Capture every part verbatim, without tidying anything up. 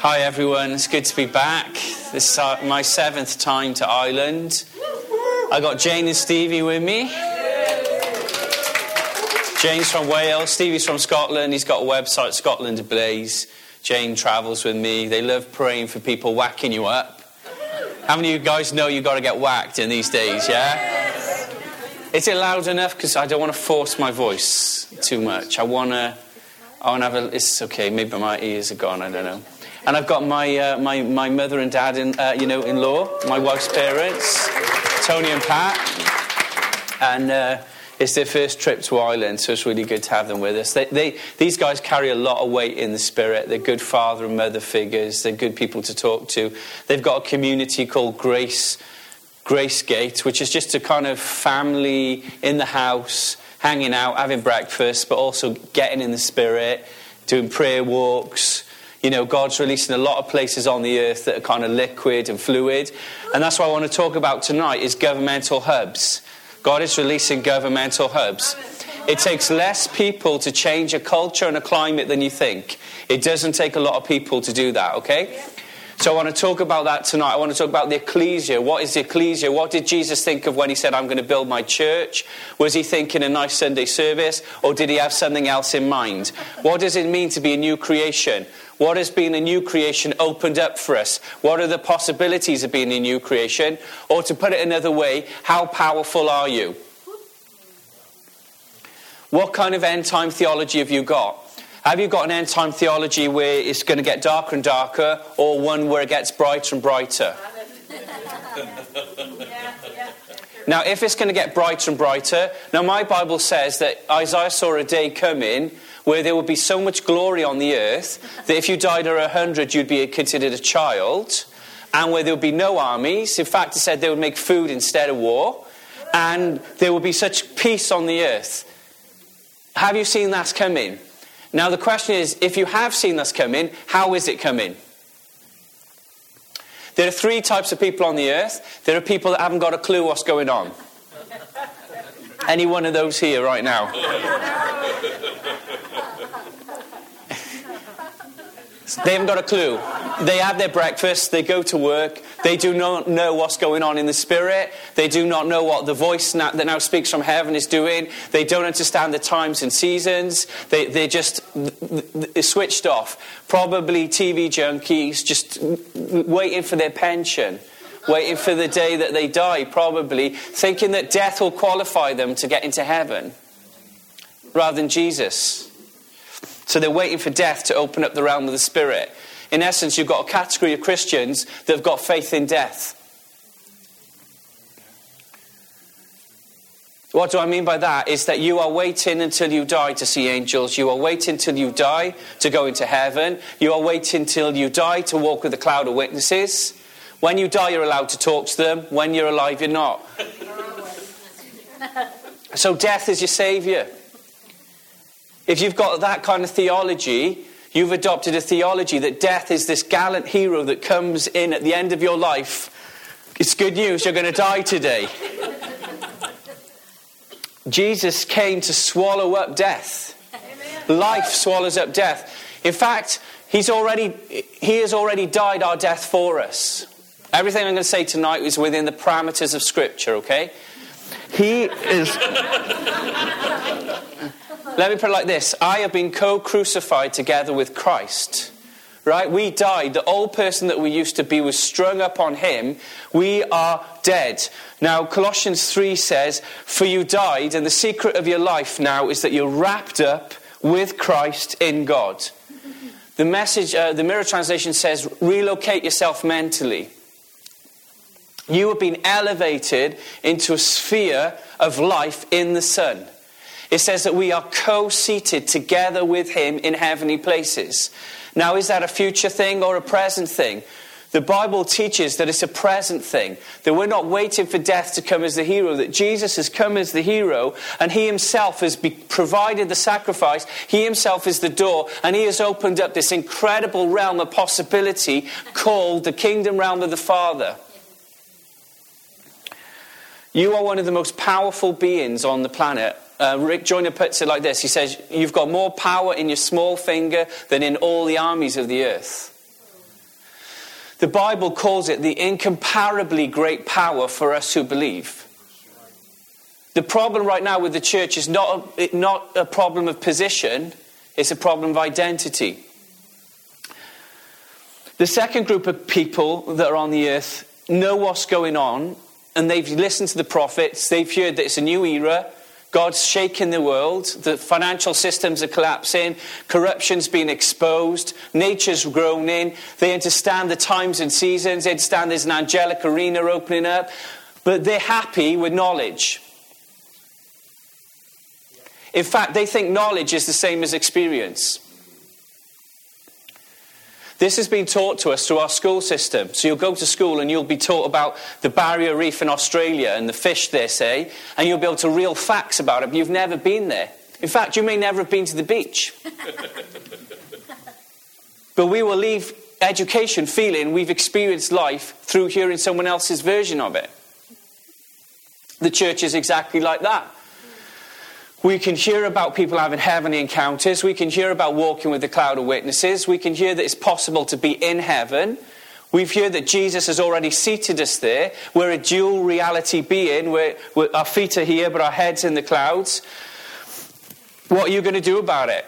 Hi everyone, it's good to be back. This is uh, my seventh time to Ireland. I got Jane and Stevie with me. Jane's from Wales, Stevie's from Scotland. He's got a website, Scotland Ablaze. Jane travels with me. They love praying for people whacking you up. How many of you guys know you've got to get whacked in these days, yeah? Is it loud enough? Because I don't want to force my voice too much. I want to... I want to have a... It's okay, maybe my ears are gone, I don't know. And I've got my uh, my my mother and dad, in, uh, you know, in-law, my wife's parents, Tony and Pat, and uh, it's their first trip to Ireland, so it's really good to have them with us. They, they these guys carry a lot of weight in the spirit. They're good father and mother figures. They're good people to talk to. They've got a community called Grace Grace Gate, which is just a kind of family in the house, hanging out, having breakfast, but also getting in the spirit, doing prayer walks. You know, God's releasing a lot of places on the earth that are kind of liquid and fluid. And that's what I want to talk about tonight is governmental hubs. God is releasing governmental hubs. It takes less people to change a culture and a climate than you think. It doesn't take a lot of people to do that, okay? So I want to talk about that tonight. I want to talk about the ecclesia. What is the ecclesia? What did Jesus think of when he said, I'm going to build my church? Was he thinking a nice Sunday service? Or did he have something else in mind? What does it mean to be a new creation? What has being a new creation opened up for us? What are the possibilities of being a new creation? Or to put it another way, how powerful are you? What kind of end-time theology have you got? Have you got an end-time theology where it's going to get darker and darker, or one where it gets brighter and brighter? Now, if it's going to get brighter and brighter, now my Bible says that Isaiah saw a day coming where there would be so much glory on the earth that if you died at a hundred, you'd be considered a child, and where there would be no armies. In fact, it said they would make food instead of war, and there would be such peace on the earth. Have you seen that coming? Now, the question is, if you have seen this coming, how is it coming? There are three types of people on the earth. There are people that haven't got a clue what's going on. Any one of those here right now? They haven't got a clue. They have their breakfast, they go to work, they do not know what's going on in the spirit, they do not know what the voice now, that now speaks from heaven is doing, they don't understand the times and seasons, they, they're just they're switched off. Probably T V junkies, just waiting for their pension, waiting for the day that they die, probably, thinking that death will qualify them to get into heaven, rather than Jesus. So they're waiting for death to open up the realm of the spirit. In essence, you've got a category of Christians that have got faith in death. What do I mean by that? Is that you are waiting until you die to see angels. You are waiting until you die to go into heaven. You are waiting until you die to walk with a cloud of witnesses. When you die, you're allowed to talk to them. When you're alive, you're not. So death is your saviour. If you've got that kind of theology, you've adopted a theology that death is this gallant hero that comes in at the end of your life. It's good news, you're going to die today. Jesus came to swallow up death. Amen. Life swallows up death. In fact, he's already, he has already died our death for us. Everything I'm going to say tonight is within the parameters of Scripture, okay? He is... Let me put it like this. I have been co-crucified together with Christ. Right? We died. The old person that we used to be was strung up on him. We are dead. Now, Colossians three says, for you died, and the secret of your life now is that you're wrapped up with Christ in God. The message, uh, the Mirror translation says, relocate yourself mentally. You have been elevated into a sphere of life in the Son. It says that we are co-seated together with him in heavenly places. Now, is that a future thing or a present thing? The Bible teaches that it's a present thing. That we're not waiting for death to come as the hero. That Jesus has come as the hero. And he himself has be- provided the sacrifice. He himself is the door. And he has opened up this incredible realm of possibility called the kingdom realm of the Father. You are one of the most powerful beings on the planet. Uh, Rick Joyner puts it like this. He says, you've got more power in your small finger than in all the armies of the earth. The Bible calls it the incomparably great power for us who believe. The problem right now with the church is not a, not a problem of position, it's a problem of identity. The second group of people that are on the earth know what's going on, and they've listened to the prophets, they've heard that it's a new era, God's shaking the world, the financial systems are collapsing, corruption's been exposed, nature's groaning, they understand the times and seasons, they understand there's an angelic arena opening up, but they're happy with knowledge. In fact, they think knowledge is the same as experience. This has been taught to us through our school system. So you'll go to school and you'll be taught about the barrier reef in Australia and the fish they say, and you'll be able to reel facts about it, but you've never been there. In fact, you may never have been to the beach. But we will leave education feeling we've experienced life through hearing someone else's version of it. The church is exactly like that. We can hear about people having heavenly encounters. We can hear about walking with the cloud of witnesses. We can hear that it's possible to be in heaven. We've heard that Jesus has already seated us there. We're a dual reality being. We're, we're, our feet are here, but our head's in the clouds. What are you going to do about it?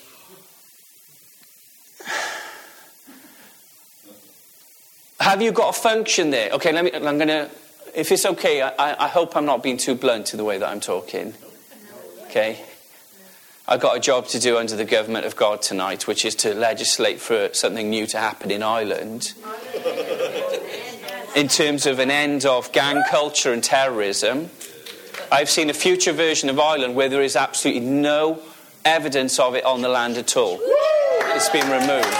Have you got a function there? Okay, let me. I'm going to. If it's okay, I, I hope I'm not being too blunt to the way that I'm talking. Okay, I've got a job to do under the government of God tonight, which is to legislate for something new to happen in Ireland in terms of an end of gang culture and terrorism. I've seen a future version of Ireland where there is absolutely no evidence of it on the land at all. It's been removed.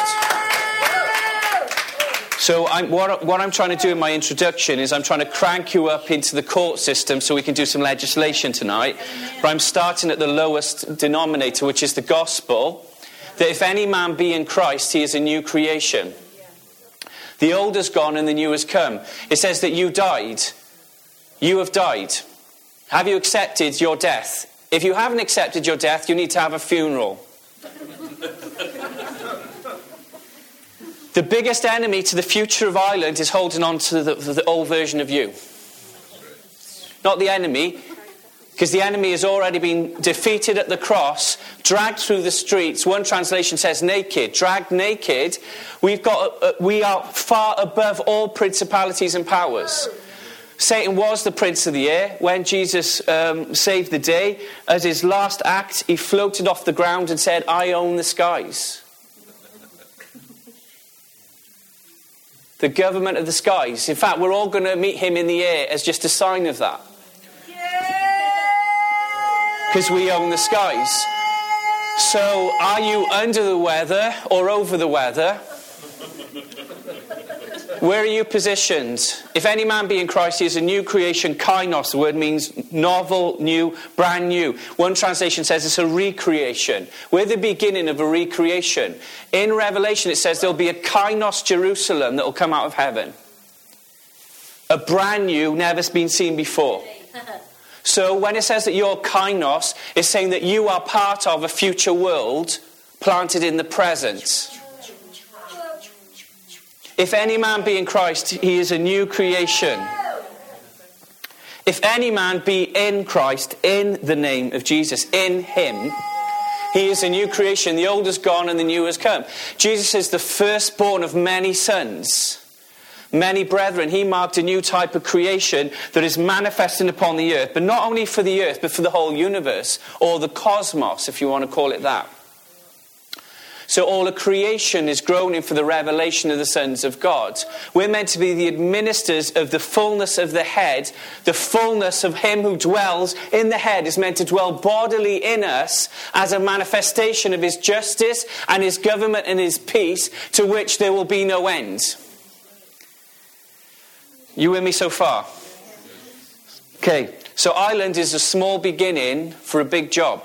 So I'm, what, what I'm trying to do in my introduction is I'm trying to crank you up into the court system so we can do some legislation tonight. But I'm starting at the lowest denominator, which is the gospel, that if any man be in Christ, he is a new creation. The old has gone and the new has come. It says that you died. You have died. Have you accepted your death? If you haven't accepted your death, you need to have a funeral. The biggest enemy to the future of Ireland is holding on to the, the old version of you. Not the enemy, because the enemy has already been defeated at the cross, dragged through the streets. One translation says naked, dragged naked. We've got, uh, we are far above all principalities and powers. Satan was the prince of the air. When Jesus um, saved the day, as his last act, he floated off the ground and said, "I own the skies." The government of the skies. In fact, we're all going to meet him in the air as just a sign of that. Because we own the skies. So, are you under the weather or over the weather? Where are you positioned? If any man be in Christ, he is a new creation. Kainos, the word means novel, new, brand new. One translation says it's a recreation. We're the beginning of a recreation. In Revelation, it says there'll be a Kainos Jerusalem that will come out of heaven. A brand new, never been seen before. So when it says that you're Kainos, it's saying that you are part of a future world planted in the present. If any man be in Christ, he is a new creation. If any man be in Christ, in the name of Jesus, in him, he is a new creation. The old is gone and the new has come. Jesus is the firstborn of many sons, many brethren. He marked a new type of creation that is manifesting upon the earth, but not only for the earth, but for the whole universe, or the cosmos, if you want to call it that. So all of creation is groaning for the revelation of the sons of God. We're meant to be the administrators of the fullness of the head. The fullness of him who dwells in the head is meant to dwell bodily in us as a manifestation of his justice and his government and his peace, to which there will be no end. You with me so far? Okay, so Ireland is a small beginning for a big job.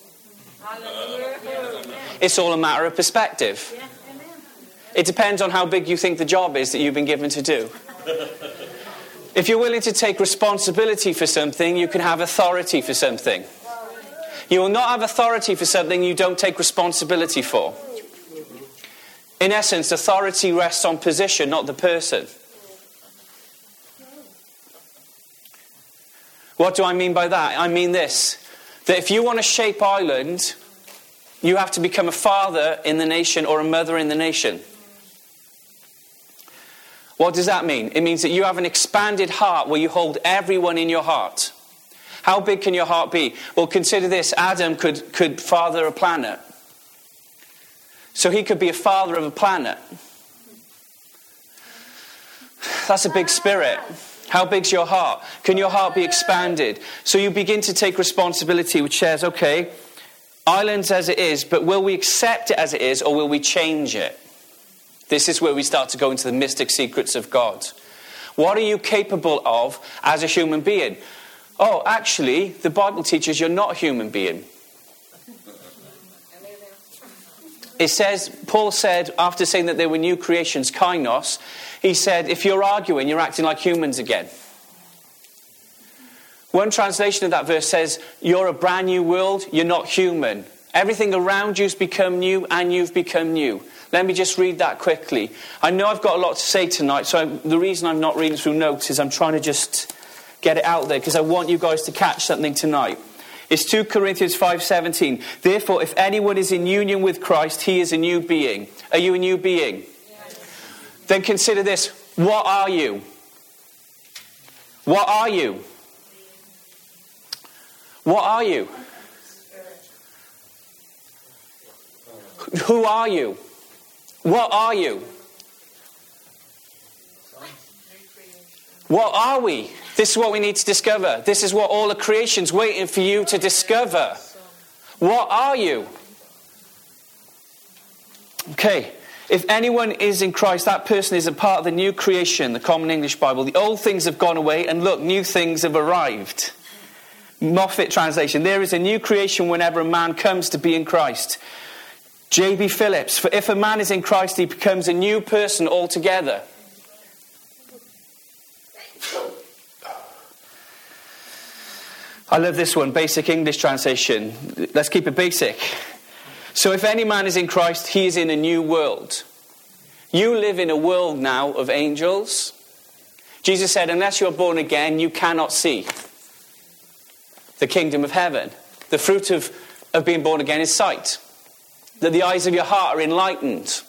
It's all a matter of perspective. It depends on how big you think the job is that you've been given to do. If you're willing to take responsibility for something, you can have authority for something. You will not have authority for something you don't take responsibility for. In essence, authority rests on position, not the person. What do I mean by that? I mean this, that if you want to shape Ireland, you have to become a father in the nation or a mother in the nation. What does that mean? It means that you have an expanded heart where you hold everyone in your heart. How big can your heart be? Well, consider this. Adam could, could father a planet. So he could be a father of a planet. That's a big spirit. How big's your heart? Can your heart be expanded? So you begin to take responsibility, which says, okay, Ireland's as it is, but will we accept it as it is, or will we change it? This is where we start to go into the mystic secrets of God. What are you capable of as a human being? Oh, actually, the Bible teaches you're not a human being. It says, Paul said, after saying that they were new creations, kainos, he said, if you're arguing, you're acting like humans again. One translation of that verse says, you're a brand new world, you're not human. Everything around you's become new and you've become new. Let me just read that quickly. I know I've got a lot to say tonight, so I'm, the reason I'm not reading through notes is I'm trying to just get it out there because I want you guys to catch something tonight. It's two Corinthians five seventeen. Therefore, if anyone is in union with Christ, he is a new being. Are you a new being? Yes. Then consider this. What are you? What are you? What are you? Who are you? What are you? What are we? This is what we need to discover. This is what all the creation's waiting for you to discover. What are you? Okay. If anyone is in Christ, that person is a part of the new creation, the Common English Bible. The old things have gone away and look, new things have arrived. Moffat translation. There is a new creation whenever a man comes to be in Christ. J B Phillips. For if a man is in Christ, he becomes a new person altogether. I love this one, Basic English translation. Let's keep it basic. So if any man is in Christ, he is in a new world. You live in a world now of angels. Jesus said, unless you're born again, you cannot see the kingdom of heaven. The fruit of, of being born again is sight. That the eyes of your heart are enlightened.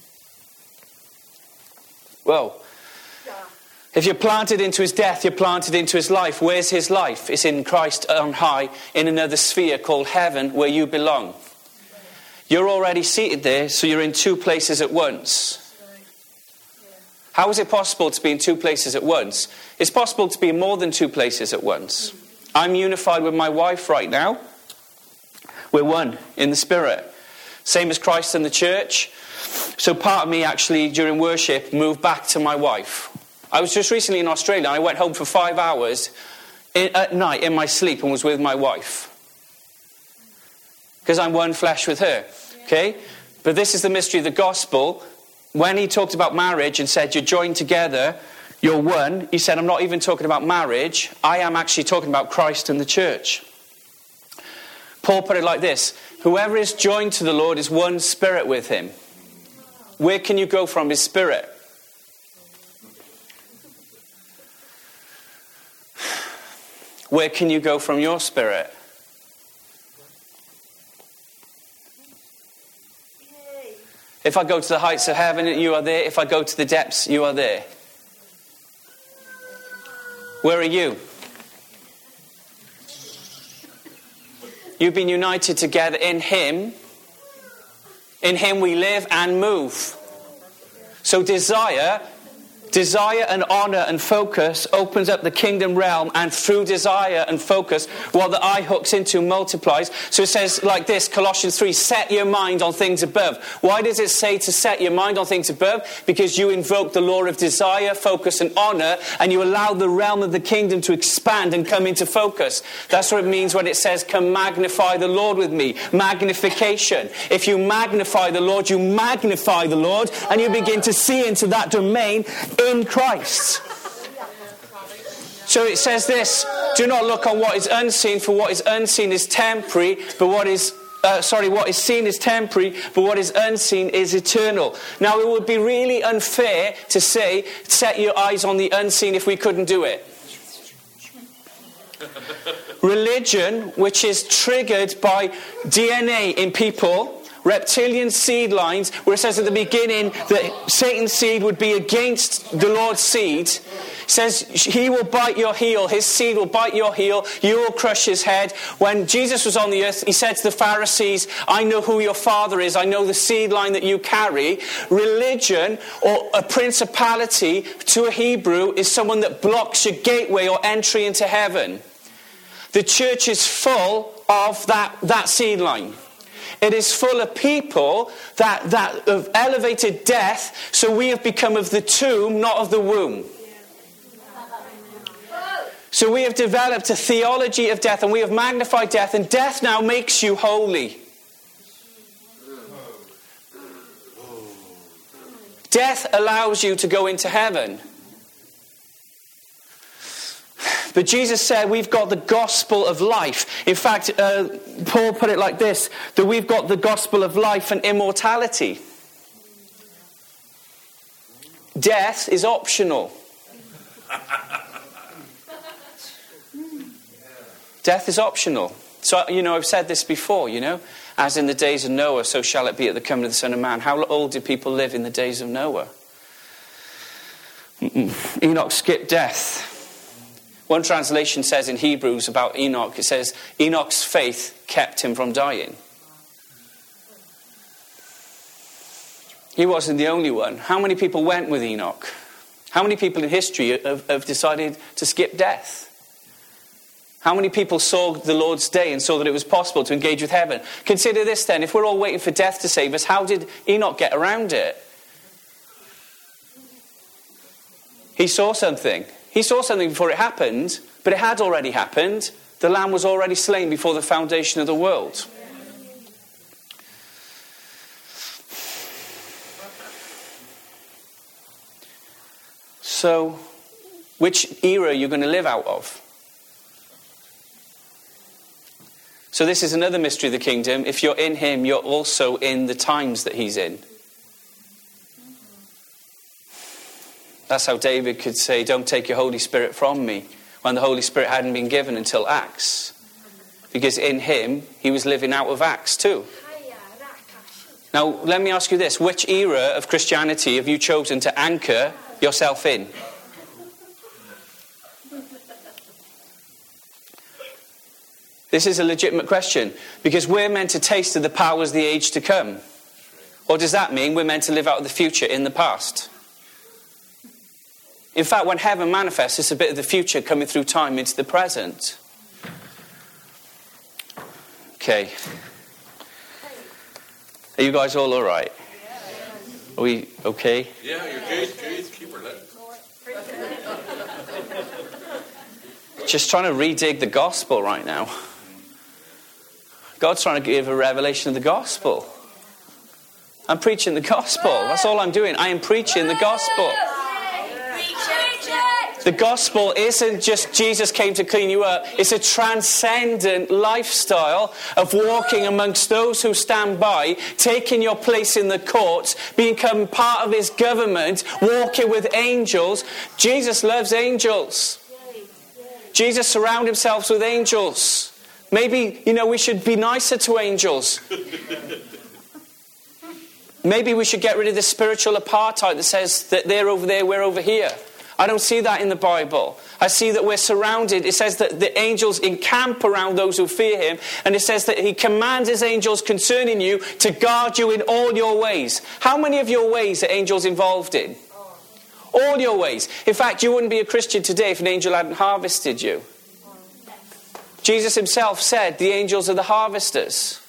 Well, if you're planted into his death, you're planted into his life. Where's his life? It's in Christ on high, in another sphere called heaven, where you belong. You're already seated there, so you're in two places at once. How is it possible to be in two places at once? It's possible to be in more than two places at once. I'm unified with my wife right now. We're one in the Spirit. Same as Christ and the church. So part of me actually, during worship, moved back to my wife. I was just recently in Australia. I went home for five hours in, at night in my sleep and was with my wife. Because I'm one flesh with her. Okay? But this is the mystery of the gospel. When he talked about marriage and said, you're joined together, you're one. He said, I'm not even talking about marriage. I am actually talking about Christ and the church. Paul put it like this. Whoever is joined to the Lord is one spirit with him. Where can you go from his spirit? Where can you go from your spirit? If I go to the heights of heaven, you are there. If I go to the depths, you are there. Where are you? You've been united together in him. In him we live and move. So desire... Desire and honor and focus opens up the kingdom realm, and through desire and focus, what the eye hooks into multiplies. So it says like this, Colossians three, set your mind on things above. Why does it say to set your mind on things above? Because you invoke the law of desire, focus and honor, and you allow the realm of the kingdom to expand and come into focus. That's what it means when it says, come magnify the Lord with me. Magnification. If you magnify the Lord, you magnify the Lord, and you begin to see into that domain in Christ. So it says this, do not look on what is unseen, for what is unseen is temporary, but what is Uh, sorry, what is seen is temporary, but what is unseen is eternal. Now, it would be really unfair to say, set your eyes on the unseen if we couldn't do it. Religion, which is triggered by D N A in people, reptilian seed lines, where it says at the beginning that Satan's seed would be against the Lord's seed, says he will bite your heel, his seed will bite your heel, you will crush his head. When Jesus was on the earth, he said to the Pharisees, I know who your father is, I know the seed line that you carry. Religion, or a principality, to a Hebrew, is someone that blocks your gateway or entry into heaven. The church is full of that, that seed line. It is full of people that, that have elevated death, so we have become of the tomb, not of the womb. So we have developed a theology of death, and we have magnified death, and death now makes you holy. Death allows you to go into heaven. But Jesus said we've got the gospel of life. In fact, uh, Paul put it like this, that we've got the gospel of life and immortality. Death is optional. Death is optional. So, you know, I've said this before, you know, as in the days of Noah, so shall it be at the coming of the Son of Man. How old did people live in the days of Noah? Mm-mm. Enoch skipped death. One translation says in Hebrews about Enoch, it says, Enoch's faith kept him from dying. He wasn't the only one. How many people went with Enoch? How many people in history have, have decided to skip death? How many people saw the Lord's day and saw that it was possible to engage with heaven? Consider this then, if we're all waiting for death to save us, how did Enoch get around it? He saw something. He saw something before it happened, but it had already happened. The Lamb was already slain before the foundation of the world. So, which era are you going to live out of? So this is another mystery of the kingdom. If you're in him, you're also in the times that he's in. That's how David could say, don't take your Holy Spirit from me, when the Holy Spirit hadn't been given until Acts. Because in him, he was living out of Acts too. Now, let me ask you this. Which era of Christianity have you chosen to anchor yourself in? This is a legitimate question, because we're meant to taste of the powers of the age to come. Or does that mean we're meant to live out of the future in the past? In fact, when heaven manifests, it's a bit of the future coming through time into the present. Okay. Are you guys all alright? Are we okay? Yeah, you're good, good. Keep her lit. Just trying to redig the gospel right now. God's trying to give a revelation of the gospel. I'm preaching the gospel. That's all I'm doing. I am preaching the gospel. The gospel isn't just Jesus came to clean you up. It's a transcendent lifestyle of walking amongst those who stand by, taking your place in the courts, becoming part of his government, walking with angels. Jesus loves angels. Jesus surrounded himself with angels. Maybe, you know, we should be nicer to angels. Maybe we should get rid of this spiritual apartheid that says that they're over there, we're over here. I don't see that in the Bible. I see that we're surrounded. It says that the angels encamp around those who fear him. And it says that he commands his angels concerning you to guard you in all your ways. How many of your ways are angels involved in? All your ways. In fact, you wouldn't be a Christian today if an angel hadn't harvested you. Jesus himself said the angels are the harvesters.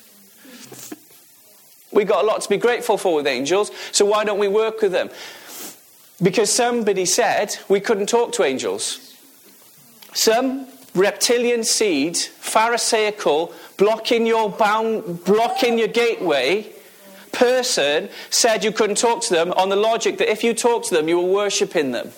We've got a lot to be grateful for with angels. So why don't we work with them? Because somebody said we couldn't talk to angels. Some reptilian seed, pharisaical, blocking your bound, blocking your gateway person said you couldn't talk to them on the logic that if you talk to them, you were worshipping them.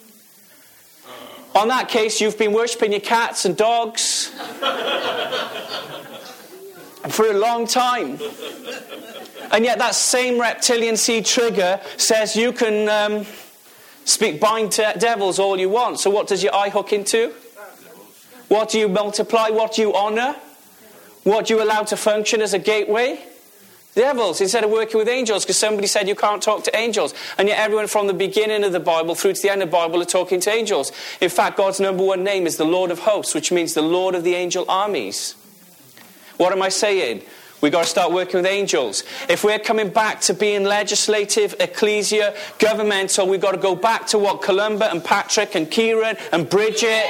On that case, you've been worshipping your cats and dogs. for a long time. And yet that same reptilian seed trigger says you can um, speak, bind to devils all you want. So what does your eye hook into? What do you multiply? What do you honour? What do you allow to function as a gateway? Devils, instead of working with angels, because somebody said you can't talk to angels. And yet everyone from the beginning of the Bible through to the end of the Bible are talking to angels. In fact, God's number one name is the Lord of Hosts, which means the Lord of the angel armies. What am I saying? We've got to start working with angels. If we're coming back to being legislative, ecclesia, governmental, we've got to go back to what Columba and Patrick and Kieran and Bridget...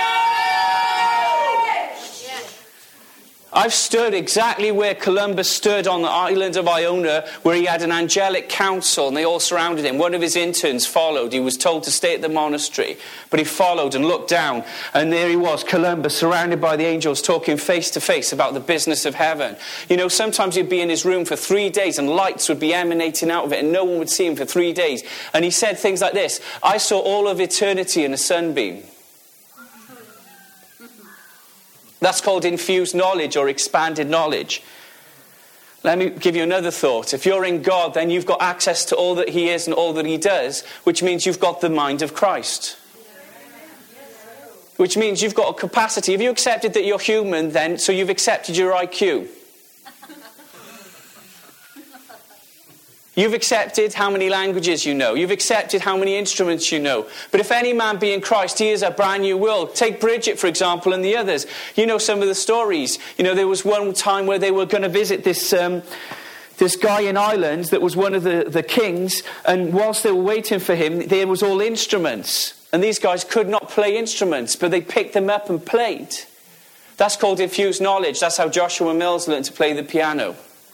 I've stood exactly where Columbus stood on the island of Iona, where he had an angelic council and they all surrounded him. One of his interns followed. He was told to stay at the monastery, but he followed and looked down, and there he was, Columbus, surrounded by the angels, talking face to face about the business of heaven. You know, sometimes he'd be in his room for three days and lights would be emanating out of it and no one would see him for three days. And he said things like this: I saw all of eternity in a sunbeam. That's called infused knowledge or expanded knowledge. Let me give you another thought. If you're in God, then you've got access to all that he is and all that he does, which means you've got the mind of Christ. Which means you've got a capacity. Have you accepted that you're human then, so you've accepted your I Q? You've accepted how many languages you know. You've accepted how many instruments you know. But if any man be in Christ, he is a brand new world. Take Bridget, for example, and the others. You know some of the stories. You know, there was one time where they were going to visit this um, this guy in Ireland that was one of the, the kings. And whilst they were waiting for him, there was all instruments. And these guys could not play instruments, but they picked them up and played. That's called infused knowledge. That's how Joshua Mills learned to play the piano.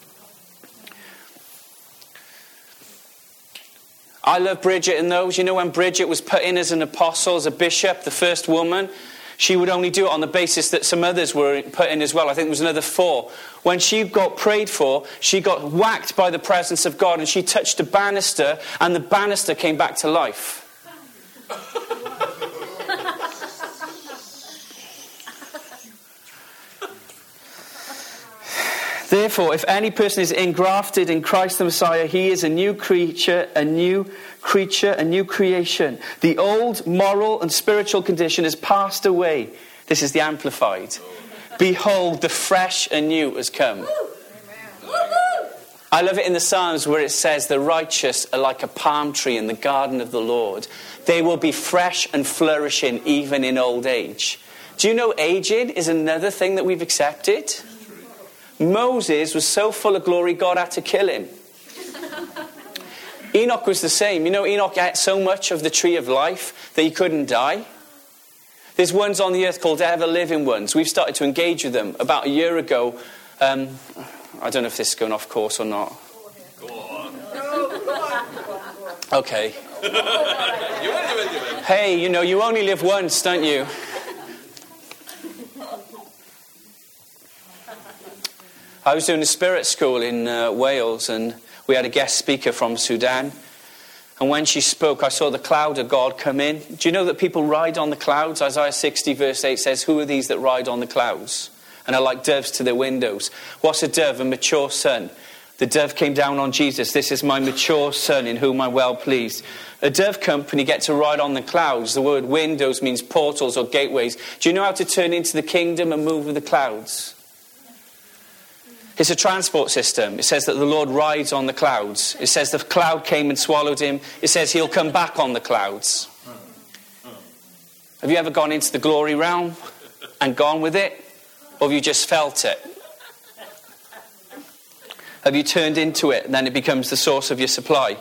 I love Bridget and those. You know, when Bridget was put in as an apostle, as a bishop, the first woman, she would only do it on the basis that some others were put in as well. I think there was another four. When she got prayed for, she got whacked by the presence of God and she touched a banister and the banister came back to life. Therefore, if any person is engrafted in Christ the Messiah, he is a new creature, a new creature, a new creation. The old moral and spiritual condition has passed away. This is the Amplified. Behold, the fresh and new has come. I love it in the Psalms where it says, the righteous are like a palm tree in the garden of the Lord. They will be fresh and flourishing even in old age. Do you know aging is another thing that we've accepted? Moses was so full of glory, God had to kill him. Enoch was the same. You know, Enoch ate so much of the tree of life that he couldn't die. There's ones on the earth called ever-living ones. We've started to engage with them. About a year ago, um, I don't know if this is going off course or not. Go on. Okay. Hey, you know, you only live once, don't you? I was doing a spirit school in uh, Wales and we had a guest speaker from Sudan. And when she spoke, I saw the cloud of God come in. Do you know that people ride on the clouds? Isaiah sixty verse eight says, who are these that ride on the clouds? And are like doves to their windows. What's a dove? A mature son. The dove came down on Jesus. This is my mature son in whom I'm well pleased. A dove company get to ride on the clouds. The word windows means portals or gateways. Do you know how to turn into the kingdom and move with the clouds? It's a transport system. It says that the Lord rides on the clouds. It says the cloud came and swallowed him. It says he'll come back on the clouds. Have you ever gone into the glory realm and gone with it? Or have you just felt it? Have you turned into it and then it becomes the source of your supply?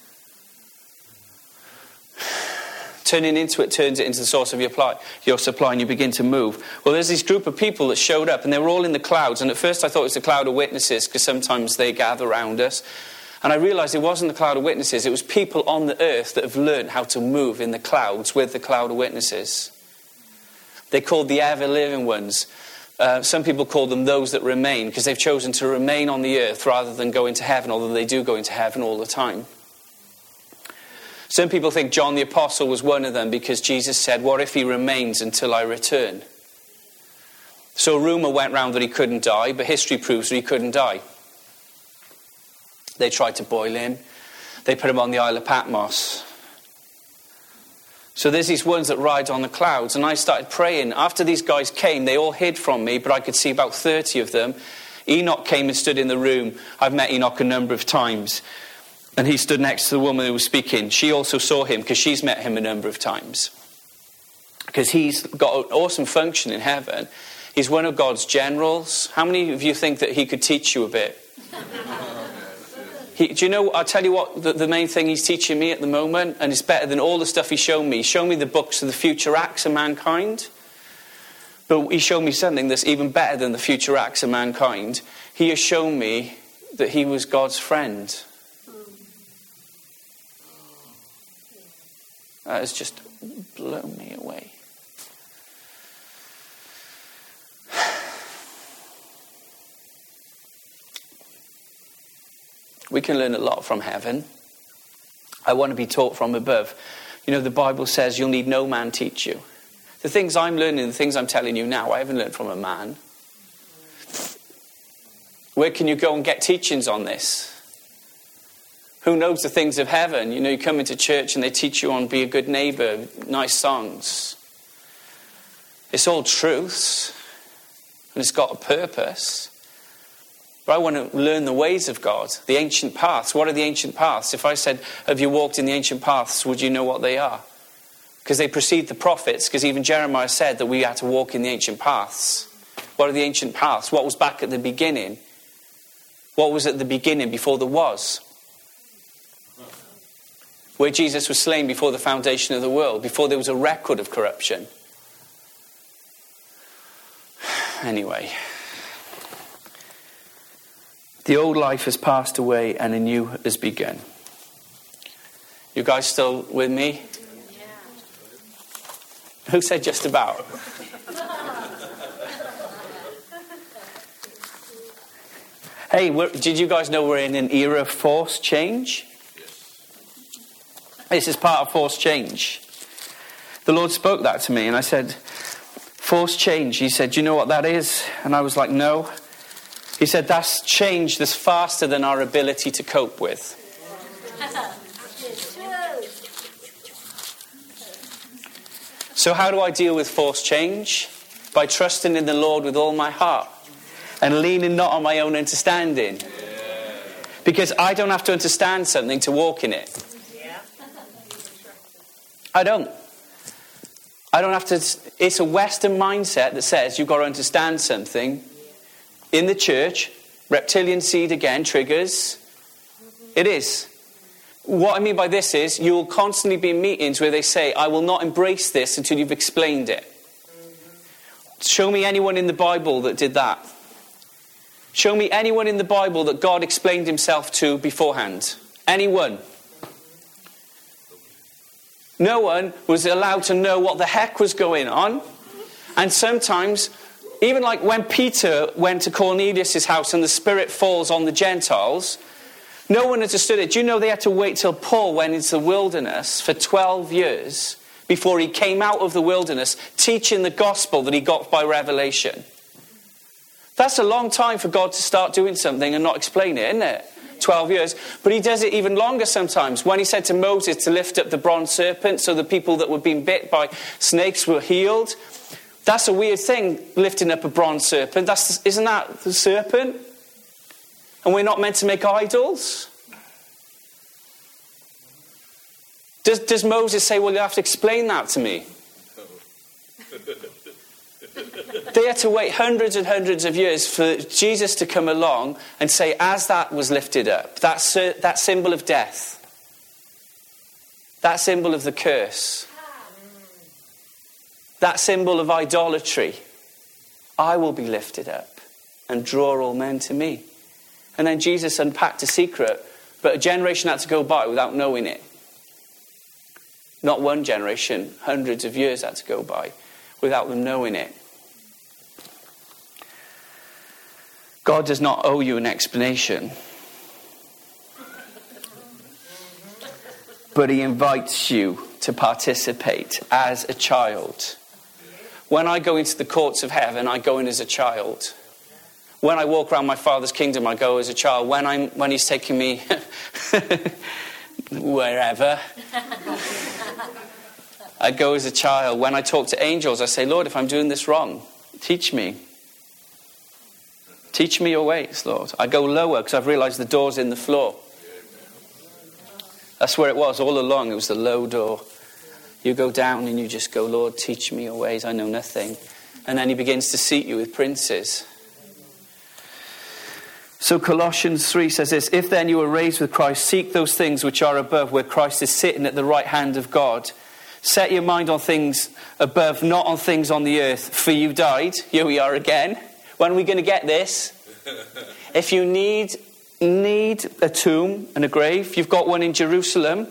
Turning into it turns it into the source of your supply, your supply and you begin to move. Well, there's this group of people that showed up and they were all in the clouds. And at first I thought it was the cloud of witnesses because sometimes they gather around us. And I realised it wasn't the cloud of witnesses. It was people on the earth that have learned how to move in the clouds with the cloud of witnesses. They're called the ever-living ones. Uh, some people call them those that remain because they've chosen to remain on the earth rather than go into heaven, although they do go into heaven all the time. Some people think John the Apostle was one of them because Jesus said, what if he remains until I return? So a rumour went round that he couldn't die, but history proves that he couldn't die. They tried to boil him. They put him on the Isle of Patmos. So there's these ones that ride on the clouds, and I started praying. After these guys came, they all hid from me, but I could see about thirty of them. Enoch came and stood in the room. I've met Enoch a number of times. And he stood next to the woman who was speaking. She also saw him because she's met him a number of times. Because he's got an awesome function in heaven. He's one of God's generals. How many of you think that he could teach you a bit? He, do you know, I'll tell you what, the, the main thing he's teaching me at the moment, and it's better than all the stuff he's shown me. He's shown me the books of the future acts of mankind. But he showed me something that's even better than the future acts of mankind. He has shown me that he was God's friend. That has just blown me away. We can learn a lot from heaven. I want to be taught from above. You know, the Bible says you'll need no man teach you. The things I'm learning, the things I'm telling you now, I haven't learned from a man. Where can you go and get teachings on this? Who knows the things of heaven? You know, you come into church and they teach you on be a good neighbour, nice songs. It's all truths. And it's got a purpose. But I want to learn the ways of God, the ancient paths. What are the ancient paths? If I said, have you walked in the ancient paths, would you know what they are? Because they precede the prophets, because even Jeremiah said that we had to walk in the ancient paths. What are the ancient paths? What was back at the beginning? What was at the beginning before there was? Where Jesus was slain before the foundation of the world, before there was a record of corruption. Anyway. The old life has passed away and a new has begun. You guys still with me? Yeah. Who said just about? Hey, did you guys know we're in an era of forced change? This is part of forced change. The Lord spoke that to me and I said, forced change. He said, do you know what that is? And I was like, no. He said, that's change that's faster than our ability to cope with. So how do I deal with forced change? By trusting in the Lord with all my heart and leaning not on my own understanding. Because I don't have to understand something to walk in it. I don't. I don't have to. It's a Western mindset that says you've got to understand something. In the church, reptilian seed again triggers. It is. What I mean by this is you will constantly be in meetings where they say, I will not embrace this until you've explained it. Show me anyone in the Bible that did that. Show me anyone in the Bible that God explained himself to beforehand. Anyone. No one was allowed to know what the heck was going on. And sometimes, even like when Peter went to Cornelius' house and the Spirit falls on the Gentiles, no one understood it. Do you know they had to wait till Paul went into the wilderness for twelve years before he came out of the wilderness teaching the gospel that he got by revelation? That's a long time for God to start doing something and not explain it, isn't it? twelve years. But he does it even longer sometimes. When he said to Moses to lift up the bronze serpent so the people that were being bit by snakes were healed. That's a weird thing, lifting up a bronze serpent. That's, isn't that the serpent? And we're not meant to make idols? Does, does Moses say, well, you have to explain that to me? They had to wait hundreds and hundreds of years for Jesus to come along and say, as that was lifted up, that, that symbol of death, that symbol of the curse, that symbol of idolatry, I will be lifted up and draw all men to me. And then Jesus unpacked a secret, but a generation had to go by without knowing it. Not one generation, hundreds of years had to go by without them knowing it. God does not owe you an explanation. But he invites you to participate as a child. When I go into the courts of heaven, I go in as a child. When I walk around my Father's kingdom, I go as a child. When I'm when he's taking me wherever, I go as a child. When I talk to angels, I say, Lord, if I'm doing this wrong, teach me. Teach me your ways, Lord. I go lower because I've realized the door's in the floor. That's where it was all along. It was the low door. You go down and you just go, Lord, teach me your ways. I know nothing. And then he begins to seat you with princes. So Colossians three says this, if then you were raised with Christ, seek those things which are above, where Christ is sitting at the right hand of God. Set your mind on things above, not on things on the earth. For you died. Here we are again. When are we going to get this? If you need, need a tomb and a grave, you've got one in Jerusalem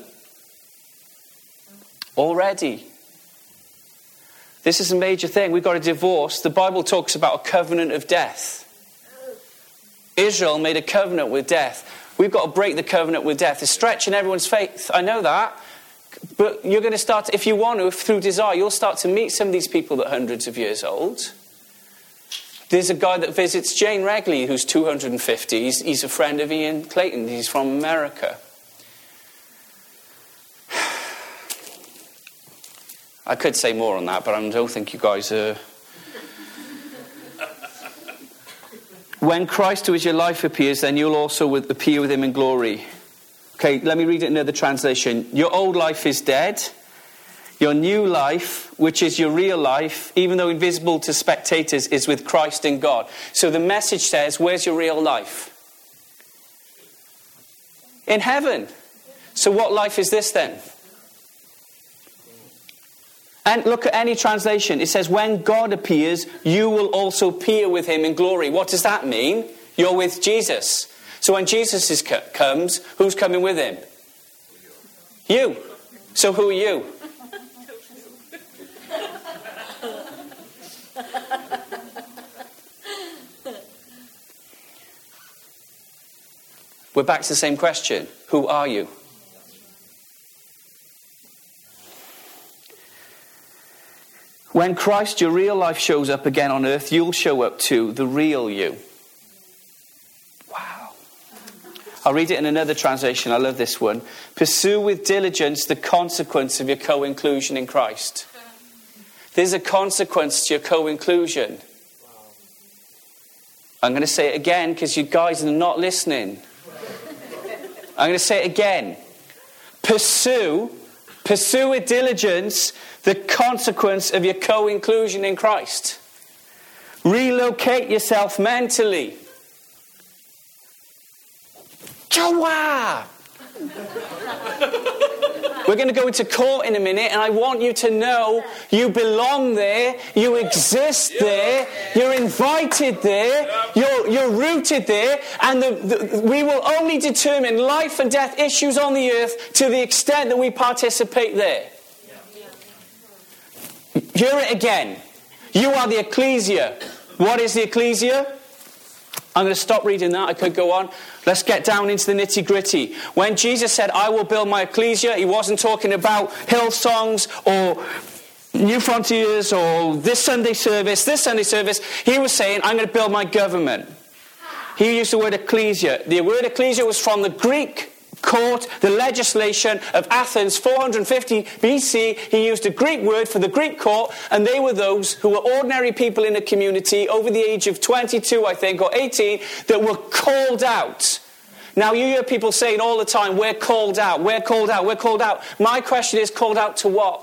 already. This is a major thing. We've got a divorce. The Bible talks about a covenant of death. Israel made a covenant with death. We've got to break the covenant with death. It's stretching everyone's faith. I know that. But you're going to start, if you want to, if through desire, you'll start to meet some of these people that are hundreds of years old. There's a guy that visits Jane regularly who's two hundred fifty. He's, he's a friend of Ian Clayton. He's from America. I could say more on that, but I don't think you guys are... When Christ, who is your life, appears, then you'll also appear with him in glory. Okay, let me read it in another translation. Your old life is dead. Your new life, which is your real life, even though invisible to spectators, is with Christ in God. So the message says, where's your real life? In heaven. So what life is this then? And look at any translation. It says, when God appears, you will also appear with him in glory. What does that mean? You're with Jesus. So when Jesus is, comes, who's coming with him? You. So who are you? We're back to the same question. Who are you? When Christ, your real life, shows up again on earth, you'll show up too, the real you. Wow. I'll read it in another translation. I love this one. Pursue with diligence the consequence of your co-inclusion in Christ. There's a consequence to your co-inclusion. I'm going to say it again because you guys are not listening. I'm going to say it again. Pursue, pursue with diligence the consequence of your co-inclusion in Christ. Relocate yourself mentally. Chawah! We're going to go into court in a minute, and I want you to know you belong there, you exist there, you're invited there, you're, you're rooted there, and the, the, we will only determine life and death issues on the earth to the extent that we participate there. Hear it again. You are the ecclesia. What is the ecclesia? I'm going to stop reading that. I could go on. Let's get down into the nitty gritty. When Jesus said, I will build my ecclesia, he wasn't talking about Hillsongs or New Frontiers or this Sunday service, this Sunday service. He was saying, I'm going to build my government. He used the word ecclesia. The word ecclesia was from the Greek court, the legislation of Athens, four hundred fifty B C. He used a Greek word for the Greek court, and they were those who were ordinary people in a community over the age of twenty-two, I think, or eighteen, that were called out. Now, you hear people saying all the time, we're called out, we're called out, we're called out. My question is, called out to what?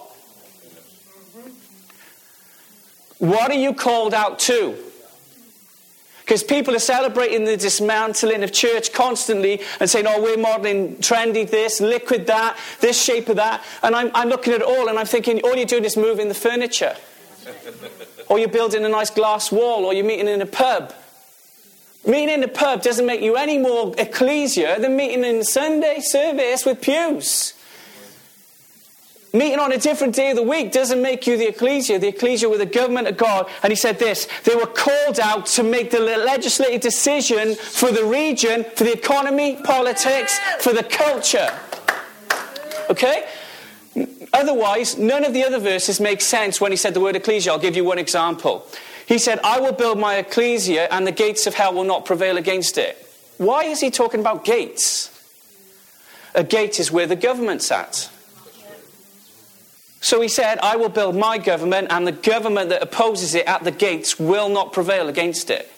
What are you called out to? Because people are celebrating the dismantling of church constantly and saying, oh, we're modelling trendy this, liquid that, this shape of that. And I'm, I'm looking at it all and I'm thinking, all you're doing is moving the furniture. Or you're building a nice glass wall, or you're meeting in a pub. Meeting in a pub doesn't make you any more ecclesia than meeting in Sunday service with pews. Meeting on a different day of the week doesn't make you the ecclesia. The ecclesia were the government of God. And he said this, they were called out to make the legislative decision for the region, for the economy, politics, for the culture. Okay? Otherwise, none of the other verses make sense when he said the word ecclesia. I'll give you one example. He said, I will build my ecclesia and the gates of hell will not prevail against it. Why is he talking about gates? A gate is where the government's at. So he said, I will build my government and the government that opposes it at the gates will not prevail against it.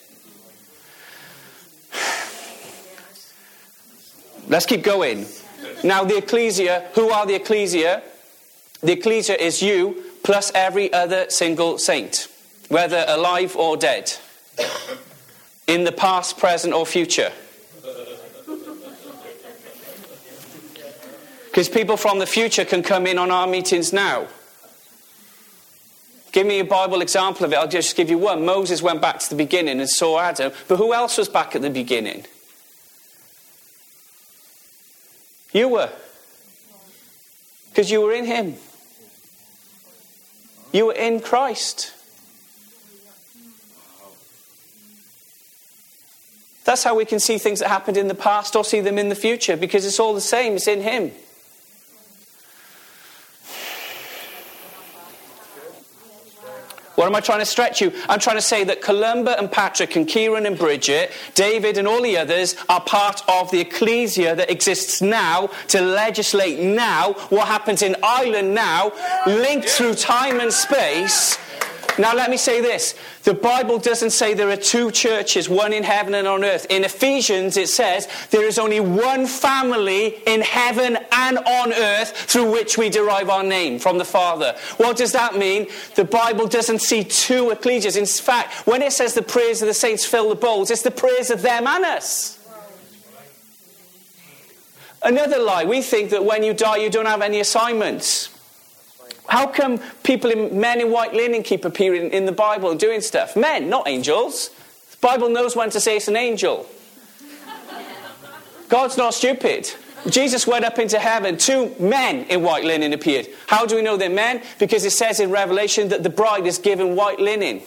Let's keep going. Now the ecclesia, who are the ecclesia? The ecclesia is you plus every other single saint, whether alive or dead, in the past, present or future. Because people from the future can come in on our meetings now. Give me a Bible example of it. I'll just give you one. Moses went back to the beginning and saw Adam. But who else was back at the beginning? You were. Because you were in him. You were in Christ. That's how we can see things that happened in the past or see them in the future. Because it's all the same. It's in him. What am I trying to stretch you? I'm trying to say that Columba and Patrick and Kieran and Bridget, David and all the others are part of the ecclesia that exists now to legislate now what happens in Ireland now, linked through time and space. Now let me say this. The Bible doesn't say there are two churches, one in heaven and on earth. In Ephesians it says there is only one family in heaven and on earth through which we derive our name from the Father. What does that mean? The Bible doesn't see two ecclesias. In fact, when it says the prayers of the saints fill the bowls, it's the prayers of them and us. Another lie. We think that when you die you don't have any assignments. How come people, in, men in white linen keep appearing in the Bible and doing stuff? Men, not angels. The Bible knows when to say it's an angel. God's not stupid. Jesus went up into heaven. Two men in white linen appeared. How do we know they're men? Because it says in Revelation that the bride is given white linen.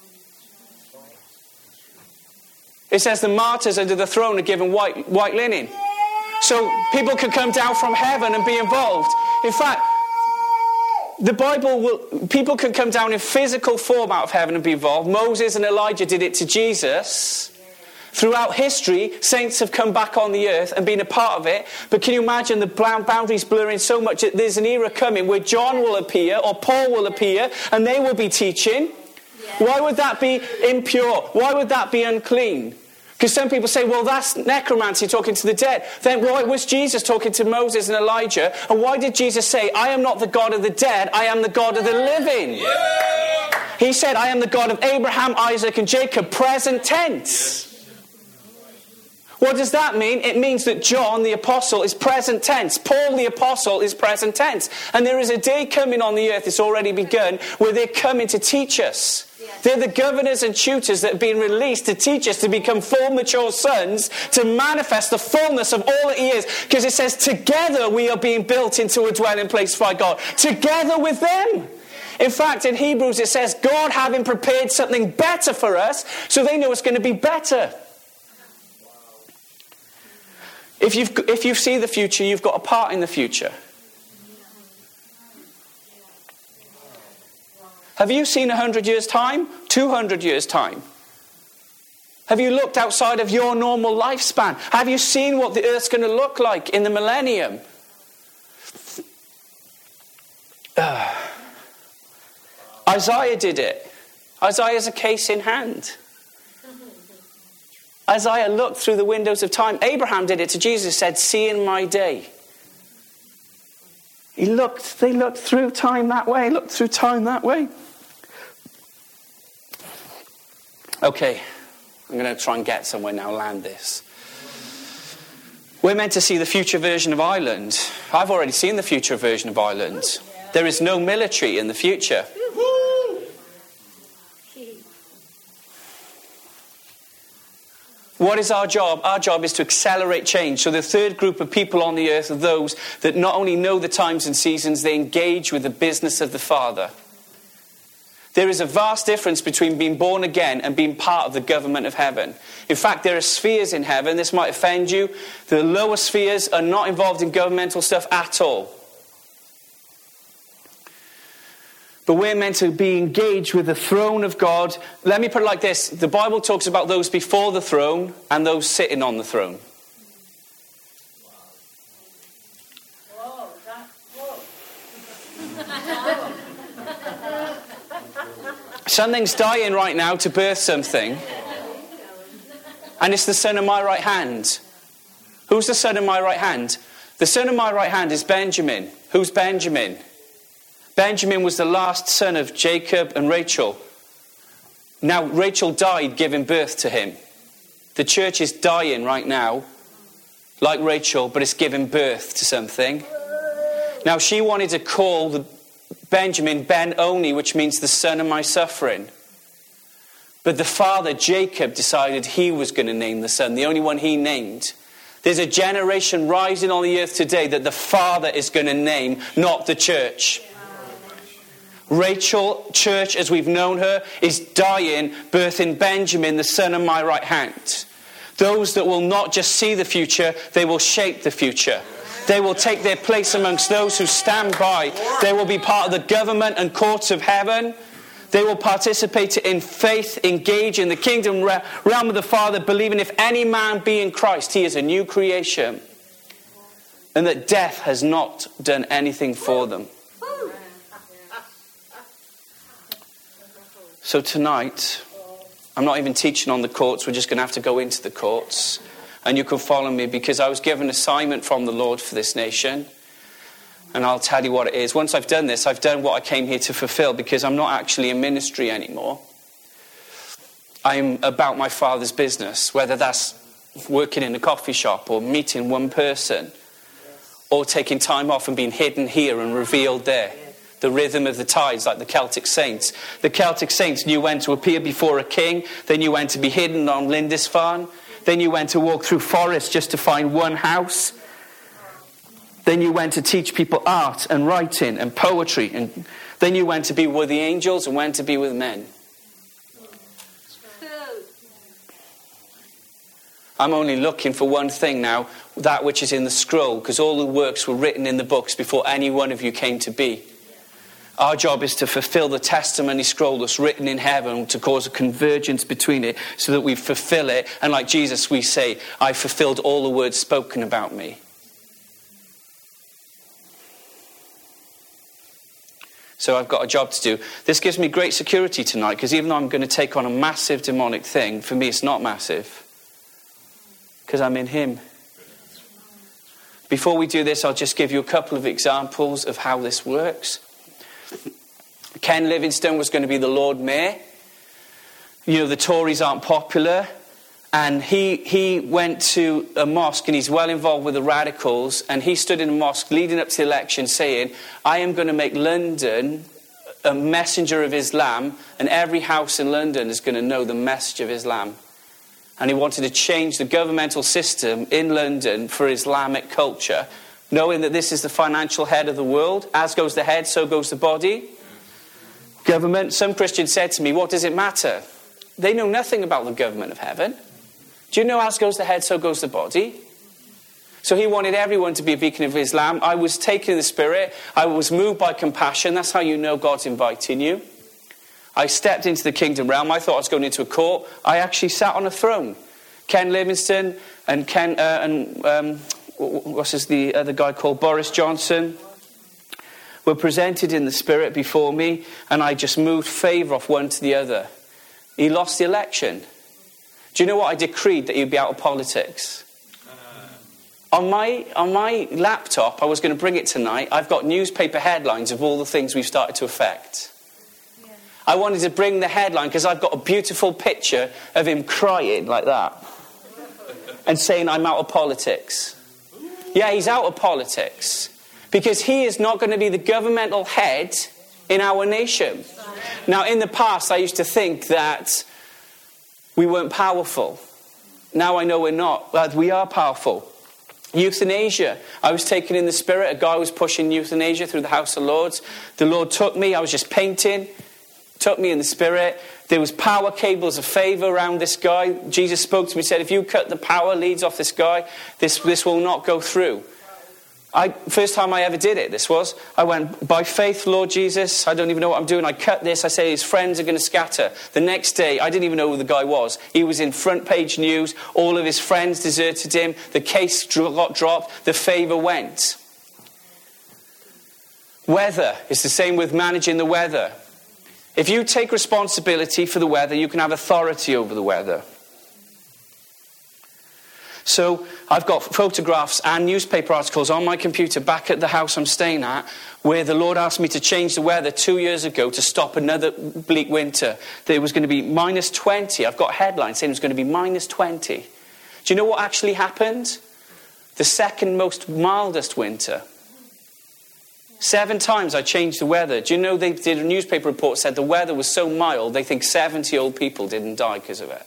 It says the martyrs under the throne are given white, white linen. So people can come down from heaven and be involved. In fact, the Bible will, people can come down in physical form out of heaven and be involved. Moses and Elijah did it to Jesus. Throughout history, saints have come back on the earth and been a part of it. But can you imagine the boundaries blurring so much that there's an era coming where John will appear or Paul will appear and they will be teaching? Why would that be impure? Why would that be unclean? Because some people say, well, that's necromancy, talking to the dead. Then why was Jesus talking to Moses and Elijah? And why did Jesus say, I am not the God of the dead, I am the God of the living? Yeah. He said, I am the God of Abraham, Isaac and Jacob, present tense. What does that mean? It means that John the apostle is present tense. Paul the apostle is present tense. And there is a day coming on the earth, it's already begun, where they're coming to teach us. They're the governors and tutors that have been released to teach us to become full mature sons, to manifest the fullness of all that he is. Because it says, together we are being built into a dwelling place by God. Together with them. In fact, in Hebrews it says, God having prepared something better for us, so they know it's going to be better. If you've, if you see the future, you've got a part in the future. Have you seen a hundred years' time? Two hundred years' time? Have you looked outside of your normal lifespan? Have you seen what the earth's going to look like in the millennium? Uh, Isaiah did it. Isaiah's a case in hand. Isaiah looked through the windows of time. Abraham did it to Jesus, said, see in my day. He looked, they looked through time that way, looked through time that way. Okay, I'm going to try and get somewhere now, land this. We're meant to see the future version of Ireland. I've already seen the future version of Ireland. There is no military in the future. What is our job? Our job is to accelerate change. So the third group of people on the earth are those that not only know the times and seasons, they engage with the business of the Father. There is a vast difference between being born again and being part of the government of heaven. In fact, there are spheres in heaven. This might offend you. The lower spheres are not involved in governmental stuff at all. But we're meant to be engaged with the throne of God. Let me put it like this. The Bible talks about those before the throne and those sitting on the throne. Whoa, that, whoa. Something's dying right now to birth something. And it's the son of my right hand. Who's the son of my right hand? The son of my right hand is Benjamin. Who's Benjamin? Benjamin was the last son of Jacob and Rachel. Now, Rachel died giving birth to him. The church is dying right now, like Rachel, but it's giving birth to something. Now, she wanted to call the Benjamin Ben-Oni, which means the son of my suffering. But the father, Jacob, decided he was going to name the son, the only one he named. There's a generation rising on the earth today that the father is going to name, not the church. Rachel, church as we've known her, is dying, birthing Benjamin, the son of my right hand. Those that will not just see the future, they will shape the future. They will take their place amongst those who stand by. They will be part of the government and courts of heaven. They will participate in faith, engage in the kingdom realm of the Father, believing if any man be in Christ, he is a new creation. And that death has not done anything for them. So tonight, I'm not even teaching on the courts. We're just going to have to go into the courts. And you can follow me because I was given an assignment from the Lord for this nation. And I'll tell you what it is. Once I've done this, I've done what I came here to fulfill because I'm not actually in ministry anymore. I'm about my Father's business, whether that's working in a coffee shop or meeting one person or taking time off and being hidden here and revealed there. The rhythm of the tides, like the Celtic saints. The Celtic saints knew when to appear before a king. They knew when to be hidden on Lindisfarne. They knew when to walk through forests just to find one house. They knew when to teach people art and writing and poetry. And they knew when to be with the angels and when to be with men. I'm only looking for one thing now, that which is in the scroll, because all the works were written in the books before any one of you came to be. Our job is to fulfill the testimony scroll that's written in heaven, to cause a convergence between it so that we fulfill it. And like Jesus, we say, I fulfilled all the words spoken about me. So I've got a job to do. This gives me great security tonight, because even though I'm going to take on a massive demonic thing, for me it's not massive. Because I'm in him. Before we do this, I'll just give you a couple of examples of how this works. Ken Livingstone was going to be the Lord Mayor. You know, the Tories aren't popular. And he he went to a mosque, and he's well involved with the radicals. And he stood in a mosque leading up to the election saying, I am going to make London a messenger of Islam, and every house in London is going to know the message of Islam. And he wanted to change the governmental system in London for Islamic culture, knowing that this is the financial head of the world. As goes the head, so goes the body. Government. Some Christians said to me, what does it matter? They know nothing about the government of heaven. Do you know as goes the head, so goes the body? So he wanted everyone to be a beacon of Islam. I was taken in the spirit. I was moved by compassion. That's how you know God's inviting you. I stepped into the kingdom realm. I thought I was going into a court. I actually sat on a throne. Ken Livingstone and Ken uh, and um, what's his, the other guy called Boris Johnson were presented in the spirit before me, and I just moved favour off one to the other. He lost the election. Do you know what? I decreed that he'd be out of politics. On my on my laptop, I was going to bring it tonight. I've got newspaper headlines of all the things we've started to affect. Yeah. I wanted to bring the headline because I've got a beautiful picture of him crying like that and saying, I'm out of politics. Yeah, he's out of politics because he is not going to be the governmental head in our nation. Now, in the past, I used to think that we weren't powerful. Now I know we're not. But we are powerful. Euthanasia. I was taken in the spirit. A guy was pushing euthanasia through the House of Lords. The Lord took me. I was just painting. Took me in the spirit. There was power cables of favour around this guy. Jesus spoke to me and said, if you cut the power leads off this guy, this, this will not go through. I, first time I ever did it, this was. I went, by faith, Lord Jesus, I don't even know what I'm doing. I cut this. I say his friends are going to scatter. The next day, I didn't even know who the guy was. He was in front page news. All of his friends deserted him. The case got dropped. The favour went. Weather is the same with managing the weather. If you take responsibility for the weather, you can have authority over the weather. So I've got photographs and newspaper articles on my computer back at the house I'm staying at, where the Lord asked me to change the weather two years ago to stop another bleak winter. That it was going to be minus twenty. I've got headlines saying it was going to be minus twenty. Do you know what actually happened? The second most mildest winter. Seven times I changed the weather. Do you know they did a newspaper report said the weather was so mild they think seventy old people didn't die because of it.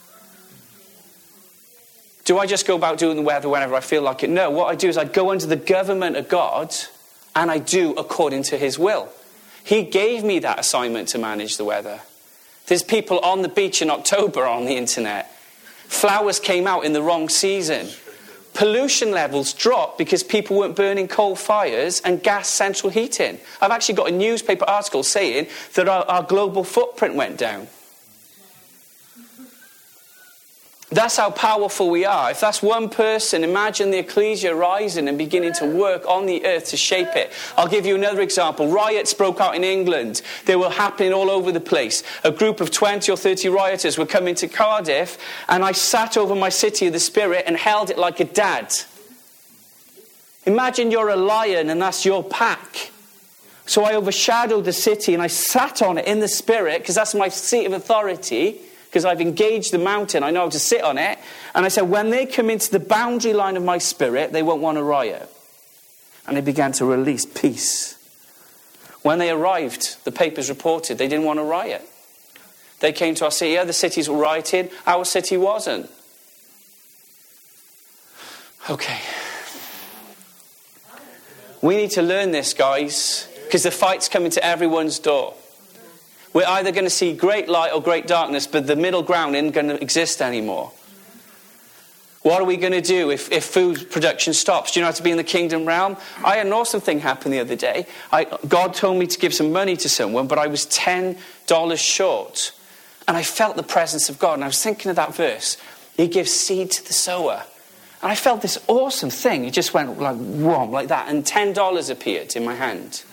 Do I just go about doing the weather whenever I feel like it? No, what I do is I go under the government of God and I do according to his will. He gave me that assignment to manage the weather. There's people on the beach in October on the internet. Flowers came out in the wrong season. Pollution levels dropped because people weren't burning coal fires and gas central heating. I've actually got a newspaper article saying that our, our global footprint went down. That's how powerful we are. If that's one person, imagine the ecclesia rising and beginning to work on the earth to shape it. I'll give you another example. Riots broke out in England. They were happening all over the place. A group of twenty or thirty rioters were coming to Cardiff, and I sat over my city of the Spirit and held it like a dad. Imagine you're a lion and that's your pack. So I overshadowed the city and I sat on it in the Spirit, because that's my seat of authority. Because I've engaged the mountain, I know how to sit on it. And I said, when they come into the boundary line of my spirit, they won't want to riot. And they began to release peace. When they arrived, the papers reported they didn't want to riot. They came to our city, other cities were rioting, our city wasn't. Okay. We need to learn this, guys, because the fight's coming to everyone's door. We're either going to see great light or great darkness, but the middle ground isn't going to exist anymore. What are we going to do if, if food production stops? Do you know how to be in the kingdom realm? I had an awesome thing happen the other day. I, God told me to give some money to someone, but I was ten dollars short. And I felt the presence of God. And I was thinking of that verse. He gives seed to the sower. And I felt this awesome thing. It just went like, whom, like that. And ten dollars appeared in my hand.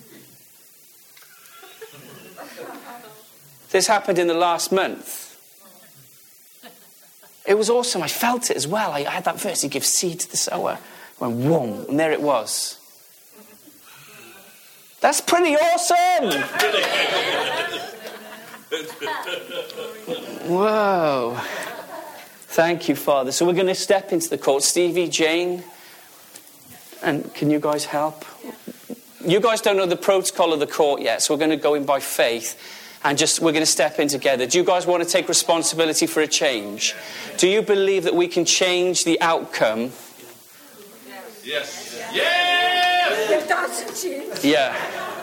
This happened in the last month. It was awesome. I felt it as well. I had that verse. He gives seed to the sower. I went, whoom, and there it was. That's pretty awesome. Whoa. Thank you, Father. So we're going to step into the court. Stevie, Jane, and can you guys help? You guys don't know the protocol of the court yet, so we're going to go in by faith. And just, we're going to step in together. Do you guys want to take responsibility for a change? Do you believe that we can change the outcome? Yes. Yes. Yeah.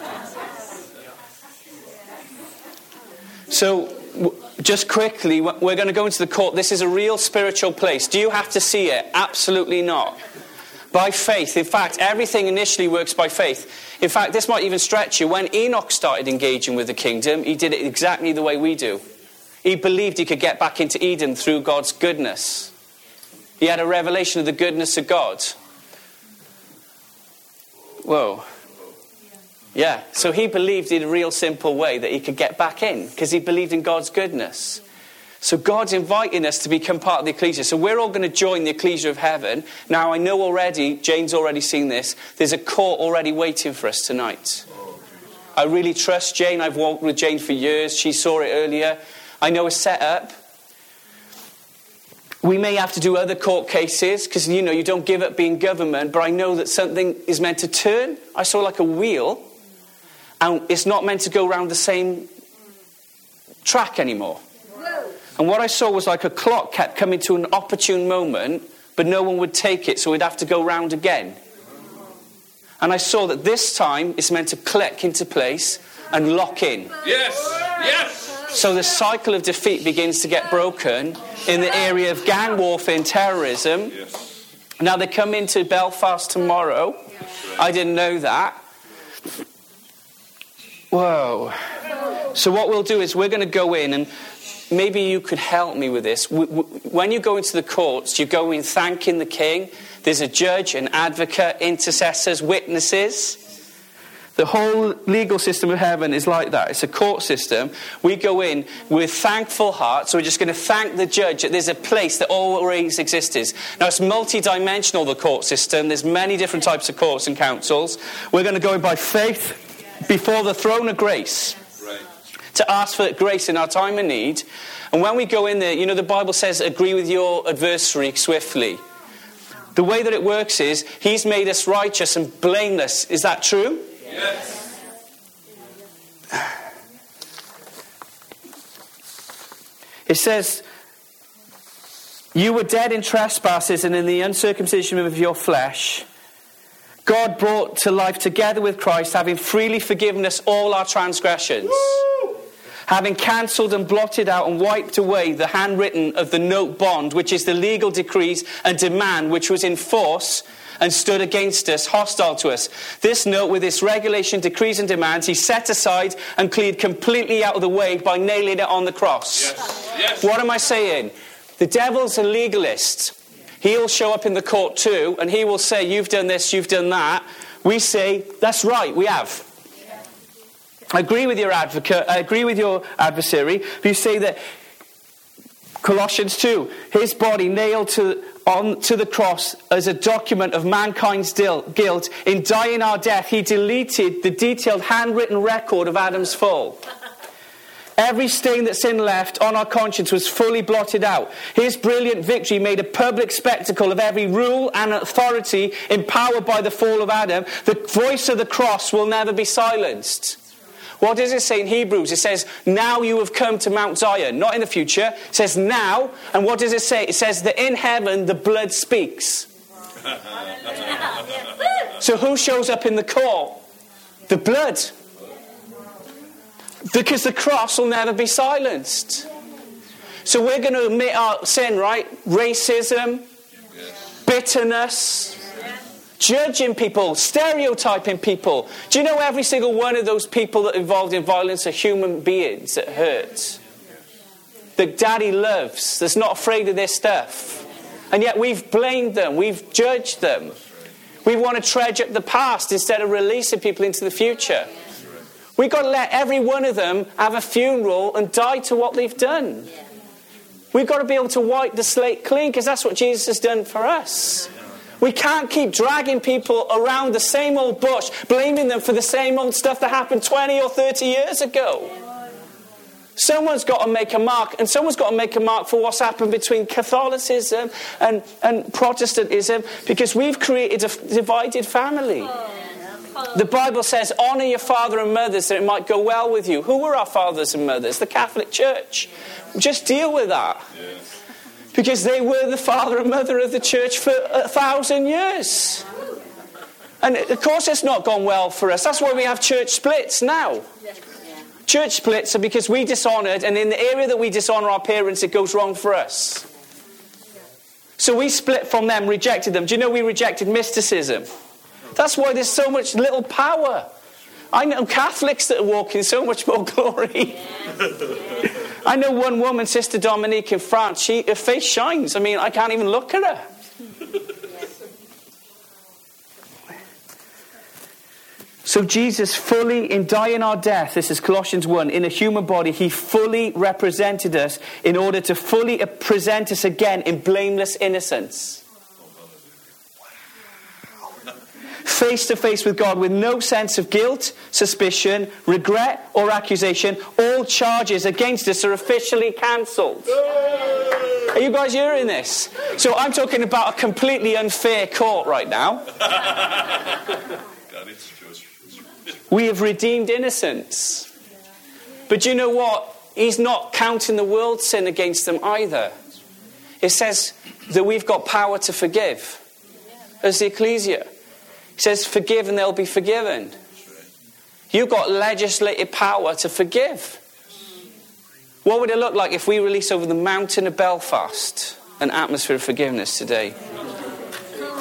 So, just quickly, we're going to go into the court. This is a real spiritual place. Do you have to see it? Absolutely not. By faith. In fact, everything initially works by faith. In fact, this might even stretch you. When Enoch started engaging with the kingdom, he did it exactly the way we do. He believed he could get back into Eden through God's goodness. He had a revelation of the goodness of God. Whoa. Yeah, so he believed in a real simple way that he could get back in, because he believed in God's goodness. So God's inviting us to become part of the ecclesia. So we're all going to join the ecclesia of heaven. Now I know already, Jane's already seen this, there's a court already waiting for us tonight. I really trust Jane. I've walked with Jane for years. She saw it earlier. I know a setup. We may have to do other court cases, because, you know, you don't give up being government, but I know that something is meant to turn. I saw like a wheel, and it's not meant to go around the same track anymore. And what I saw was like a clock kept coming to an opportune moment, but no one would take it, so we'd have to go round again. And I saw that this time it's meant to click into place and lock in. Yes, yes. So the cycle of defeat begins to get broken in the area of gang warfare and terrorism. Yes. Now, they come into Belfast tomorrow. I didn't know that. Whoa. So what we'll do is we're going to go in, and maybe you could help me with this. When you go into the courts, you go in thanking the king. There's a judge, an advocate, intercessors, witnesses. The whole legal system of heaven is like that. It's a court system. We go in with thankful hearts. So we're just going to thank the judge that there's a place that always existed. Now, it's multi-dimensional, the court system. There's many different types of courts and councils. We're going to go in by faith before the throne of grace. Right. To ask for grace in our time of need. And when we go in there, you know, the Bible says, agree with your adversary swiftly. The way that it works is, he's made us righteous and blameless. Is that true? Yes. It says, you were dead in trespasses and in the uncircumcision of your flesh. God brought to life together with Christ, having freely forgiven us all our transgressions. Woo! Having cancelled and blotted out and wiped away the handwritten of the note bond, which is the legal decrees and demand which was in force and stood against us, hostile to us. This note with its regulation, decrees and demands, he set aside and cleared completely out of the way by nailing it on the cross. Yes. Yes. What am I saying? The devil's a legalist. He'll show up in the court too, and he will say, you've done this, you've done that. We say, that's right, we have. I agree with your advocate, I agree with your adversary. But you say that Colossians two, his body nailed to on to the cross as a document of mankind's guilt. In dying our death, he deleted the detailed handwritten record of Adam's fall. Every stain that sin left on our conscience was fully blotted out. His brilliant victory made a public spectacle of every rule and authority empowered by the fall of Adam. The voice of the cross will never be silenced. What does it say in Hebrews? It says, now you have come to Mount Zion. Not in the future. It says now. And what does it say? It says that in heaven the blood speaks. So who shows up in the court? The blood. Because the cross will never be silenced. So we're going to admit our sin, right? Racism, bitterness, judging people, stereotyping people. Do you know every single one of those people that are involved in violence are human beings that hurt? That daddy loves, that's not afraid of this stuff. And yet we've blamed them, we've judged them. We want to trudge up the past instead of releasing people into the future. We've got to let every one of them have a funeral and die to what they've done. We've got to be able to wipe the slate clean because that's what Jesus has done for us. We can't keep dragging people around the same old bush, blaming them for the same old stuff that happened twenty or thirty years ago. Someone's got to make a mark, and someone's got to make a mark for what's happened between Catholicism and, and Protestantism, because we've created a divided family. The Bible says, honour your father and mother so it might go well with you. Who were our fathers and mothers? The Catholic Church. Just deal with that. Because they were the father and mother of the church for a thousand years. And of course it's not gone well for us. That's why we have church splits now. Church splits are because we dishonoured, and in the area that we dishonour our parents, it goes wrong for us. So we split from them, rejected them. Do you know we rejected mysticism? That's why there's so much little power. I know Catholics that are walking so much more glory. I know one woman, Sister Dominique in France, she, her face shines. I mean, I can't even look at her. So Jesus fully, in dying our death, this is Colossians one, in a human body, he fully represented us in order to fully present us again in blameless innocence. Face to face with God with no sense of guilt, suspicion, regret or accusation. All charges against us are officially cancelled. Are you guys hearing this? So I'm talking about a completely unfair court right now. We have redeemed innocence. But you know what? He's not counting the world's sin against them either. It says that we've got power to forgive as the ecclesia. He says, forgive and they'll be forgiven. You've got legislative power to forgive. What would it look like if we release over the mountain of Belfast an atmosphere of forgiveness today?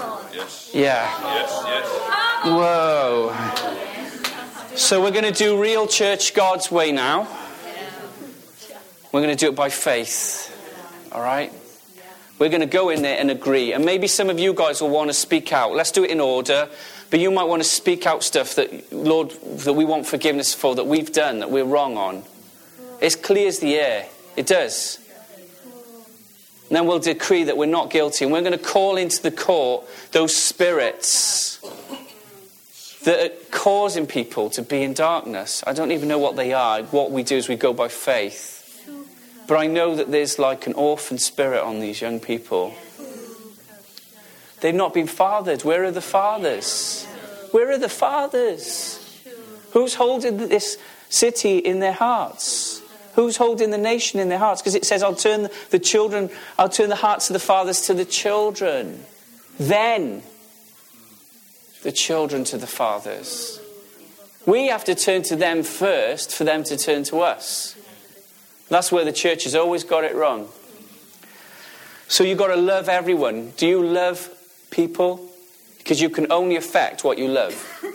Yeah. Yes, yes. Whoa. So we're going to do real church God's way now. We're going to do it by faith. All right? We're going to go in there and agree. And maybe some of you guys will want to speak out. Let's do it in order. But you might want to speak out stuff that, Lord, that we want forgiveness for, that we've done, that we're wrong on. It's clear as the air. It does. And then we'll decree that we're not guilty. And we're going to call into the court those spirits that are causing people to be in darkness. I don't even know what they are. What we do is we go by faith. But I know that there's like an orphan spirit on these young people. They've not been fathered. Where are the fathers? Where are the fathers? Who's holding this city in their hearts? Who's holding the nation in their hearts? Because it says, I'll turn the children, I'll turn the hearts of the fathers to the children. Then the children to the fathers. We have to turn to them first for them to turn to us. That's where the church has always got it wrong. So you've got to love everyone. Do you love people? Because you can only affect what you love.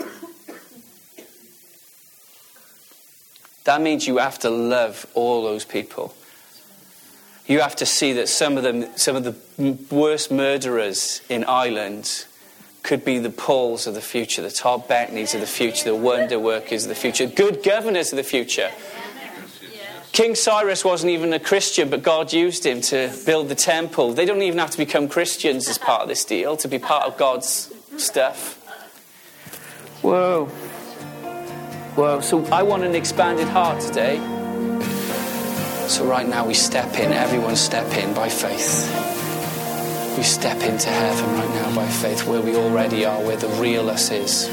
That means you have to love all those people. You have to see that some of them, some of the worst murderers in Ireland could be the Pauls of the future, the Todd Beckneys of the future, the wonder workers of the future, good governors of the future. King Cyrus wasn't even a Christian, but God used him to build the temple. They don't even have to become Christians as part of this deal, to be part of God's stuff. Whoa. Whoa. So I want an expanded heart today. So right now we step in. Everyone step in by faith. We step into heaven right now by faith, where we already are, where the real us is.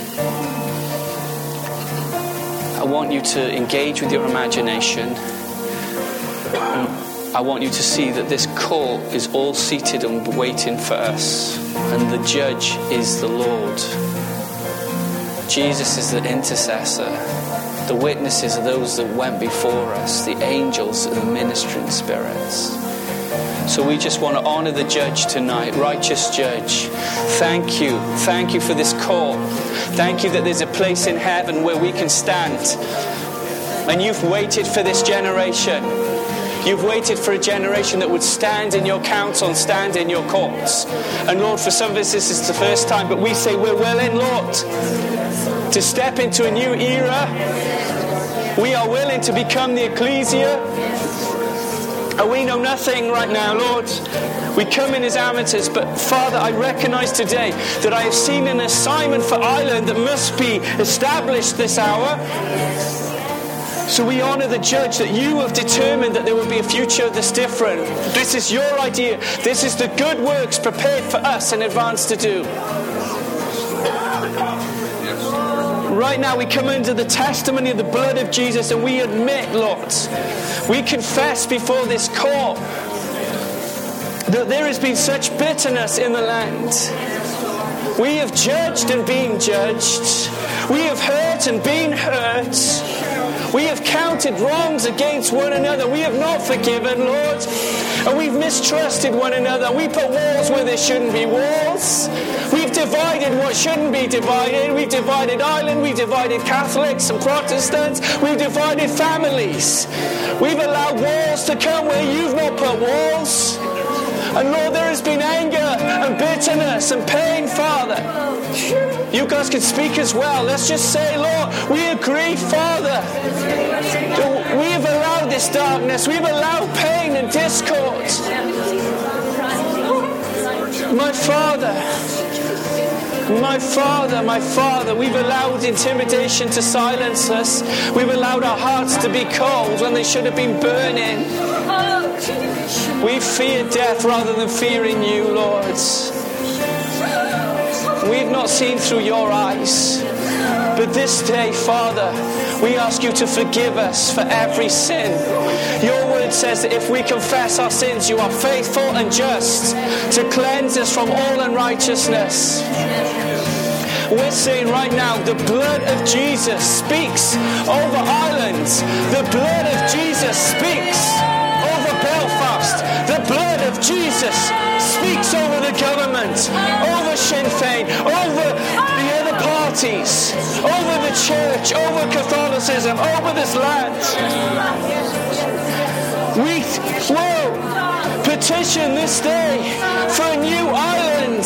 I want you to engage with your imagination. I want you to see that this court is all seated and waiting for us. And the judge is the Lord. Jesus is the intercessor. The witnesses are those that went before us. The angels are the ministering spirits. So we just want to honor the judge tonight, righteous judge. Thank you. Thank you for this court. Thank you that there's a place in heaven where we can stand. And you've waited for this generation. You've waited for a generation that would stand in your council and stand in your courts. And Lord, for some of us this is the first time, but we say we're willing, Lord, to step into a new era. We are willing to become the ecclesia. And we know nothing right now, Lord. We come in as amateurs, but Father, I recognize today that I have seen an assignment for Ireland that must be established this hour. So we honor the judge that you have determined that there will be a future that's different. This is your idea. This is the good works prepared for us in advance to do. Right now we come under the testimony of the blood of Jesus and we admit, Lord, we confess before this court that there has been such bitterness in the land. We have judged and been judged. We have hurt and been hurt. We have counted wrongs against one another. We have not forgiven, Lord. And we've mistrusted one another. We put walls where there shouldn't be walls. We've divided what shouldn't be divided. We've divided Ireland. We've divided Catholics and Protestants. We've divided families. We've allowed walls to come where you've not put walls. And Lord, there has been anger and bitterness and pain, Father. You guys can speak as well. Let's just say, Lord, we agree, Father. We have allowed this darkness. We've allowed pain and discord. My Father, my Father, my Father, we've allowed intimidation to silence us. We've allowed our hearts to be cold when they should have been burning. We fear death rather than fearing you, Lord. We've not seen through your eyes. But this day, Father, we ask you to forgive us for every sin. Your word says that if we confess our sins, you are faithful and just to cleanse us from all unrighteousness. We're saying right now, the blood of Jesus speaks over Ireland. The blood of Jesus speaks over Belfast. The blood of Jesus speaks over the government, over Sinn Féin, over authorities, over the church, over Catholicism, over this land. We will petition this day for a new island.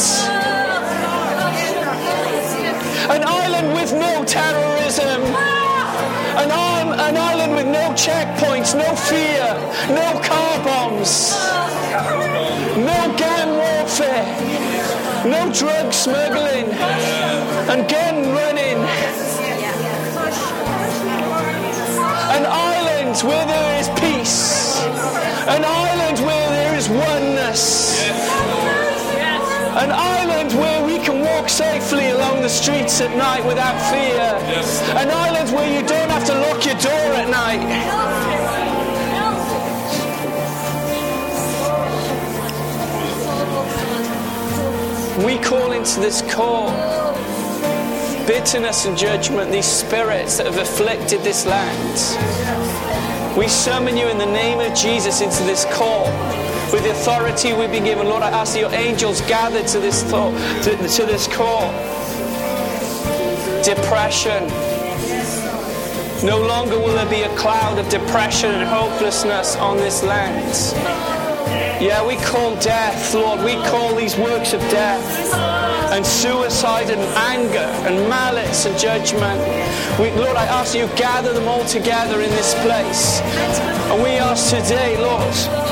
An island with no terrorism. An, arm, an island with no checkpoints, no fear, no car bombs, no gang warfare, no drug smuggling and gun running. An island where there is peace. An island where there is oneness. An island where we can walk safely along the streets at night without fear. An island where you don't have to lock your door at night. We call into this court bitterness and judgment, these spirits that have afflicted this land. We summon you in the name of Jesus into this court. With the authority we've been given, Lord, I ask that your angels gather to this thought, to, to this court. Depression. No longer will there be a cloud of depression and hopelessness on this land. Yeah, we call death, Lord. We call these works of death and suicide and anger and malice and judgment. We, Lord, I ask that you gather them all together in this place. And we ask today, Lord,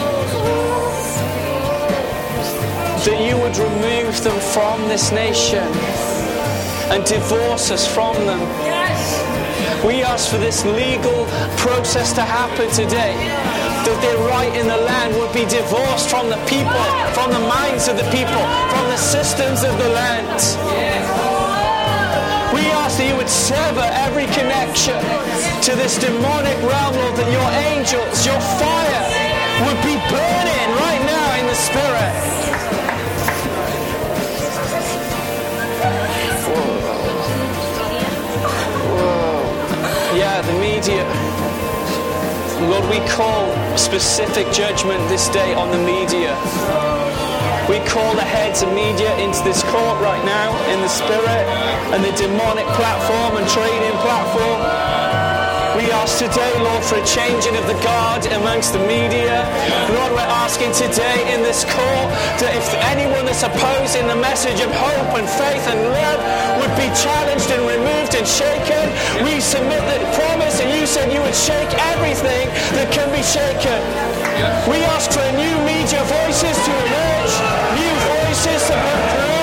that you would remove them from this nation and divorce us from them. We ask for this legal process to happen today, that their right in the land would be divorced from the people, from the minds of the people, from the systems of the land. We ask that you would sever every connection to this demonic realm, Lord, that your angels, your fire would be burning right now in the spirit. Yeah, the media. Lord, we call specific judgment this day on the media. We call the heads of media into this court right now in the spirit and the demonic platform and trading platform. We ask today, Lord, for a changing of the guard amongst the media. Lord, we're asking today in this court that if anyone that's opposing the message of hope and faith and love would be challenged and removed and shaken, we submit the promise, and you said you would shake everything that can be shaken. We ask for new media voices to emerge, new voices to come through.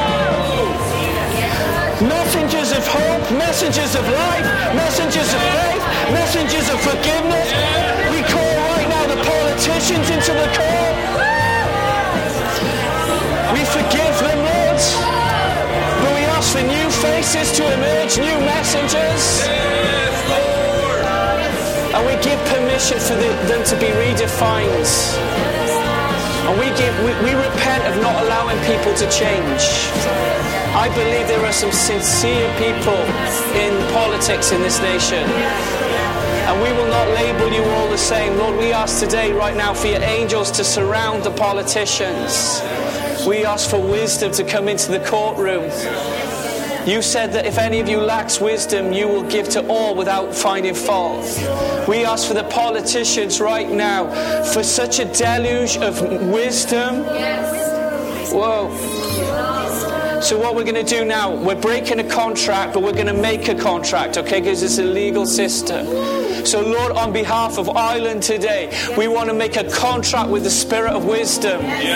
Messengers of hope, messengers of life, messengers of faith, messengers of forgiveness. We call right now the politicians into the court. We forgive them, Lord. But we ask for new faces to emerge, new messengers. And we give permission for the, them to be redefined. And we, give, we, we repent of not allowing people to change. I believe there are some sincere people in politics in this nation. And we will not label you all the same. Lord, we ask today, right now, for your angels to surround the politicians. We ask for wisdom to come into the courtroom. You said that if any of you lacks wisdom, you will give to all without finding fault. We ask for the politicians right now for such a deluge of wisdom. Whoa. So what we're going to do now, we're breaking a contract, but we're going to make a contract, okay, because it's a legal system. So Lord, on behalf of Ireland today, we want to make a contract with the spirit of wisdom.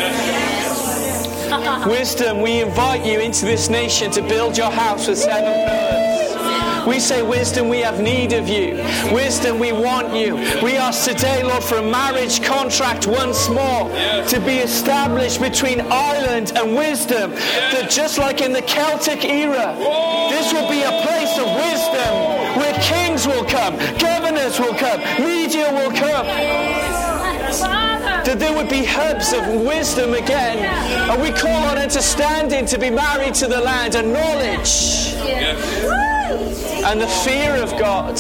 Yes. Wisdom, we invite you into this nation to build your house with seven pillars. We say, wisdom, we have need of you. Wisdom, we want you. We ask today, Lord, for a marriage contract once more to be established between Ireland and wisdom. That just like in the Celtic era, this will be a place of wisdom where kings will come, governors will come, media will come. That there would be hubs of wisdom again. And we call on understanding to be married to the land and knowledge. And the fear of God.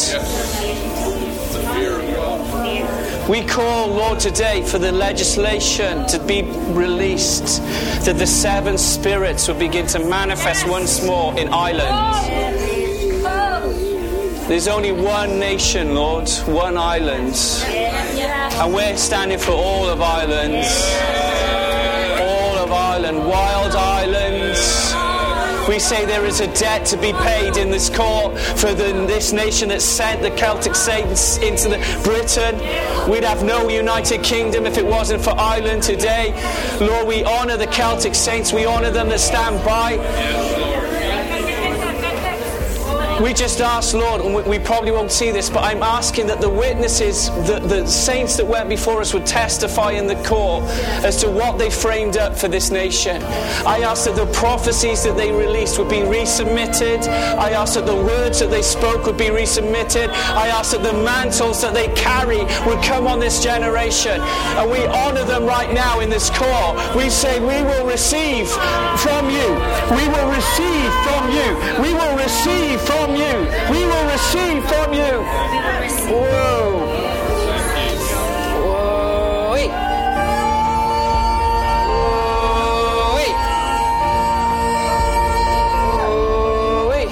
We call, Lord, today for the legislation to be released, that the seven spirits will begin to manifest once more in Ireland. There's only one nation, Lord, one island. And we're standing for all of Ireland. All of Ireland, wild islands. We say there is a debt to be paid in this court for the, this nation that sent the Celtic saints into the, Britain. We'd have no United Kingdom if it wasn't for Ireland today. Lord, we honour the Celtic saints. We honour them that stand by. We just ask, Lord, and we, we probably won't see this, but I'm asking that the witnesses, the, the saints that went before us would testify in the court as to what they framed up for this nation. I ask that the prophecies that they released would be resubmitted. I ask that the words that they spoke would be resubmitted. I ask that the mantles that they carry would come on this generation. And we honour them right now in this court. We say we will receive from you. We will receive from you. We will receive from you. We will receive from you. Whoa. Whoa. Wait. Wait. Wait.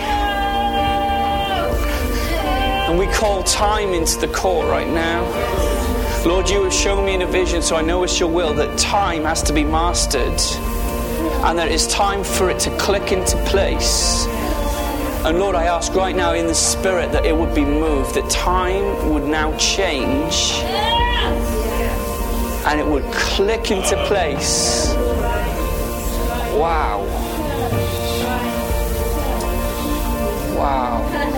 And we call time into the court right now. Lord, you have shown me in a vision, so I know it's your will, that time has to be mastered. And that it's time for it to click into place. And Lord, I ask right now in the Spirit that it would be moved, that time would now change and it would click into place. Wow. Wow.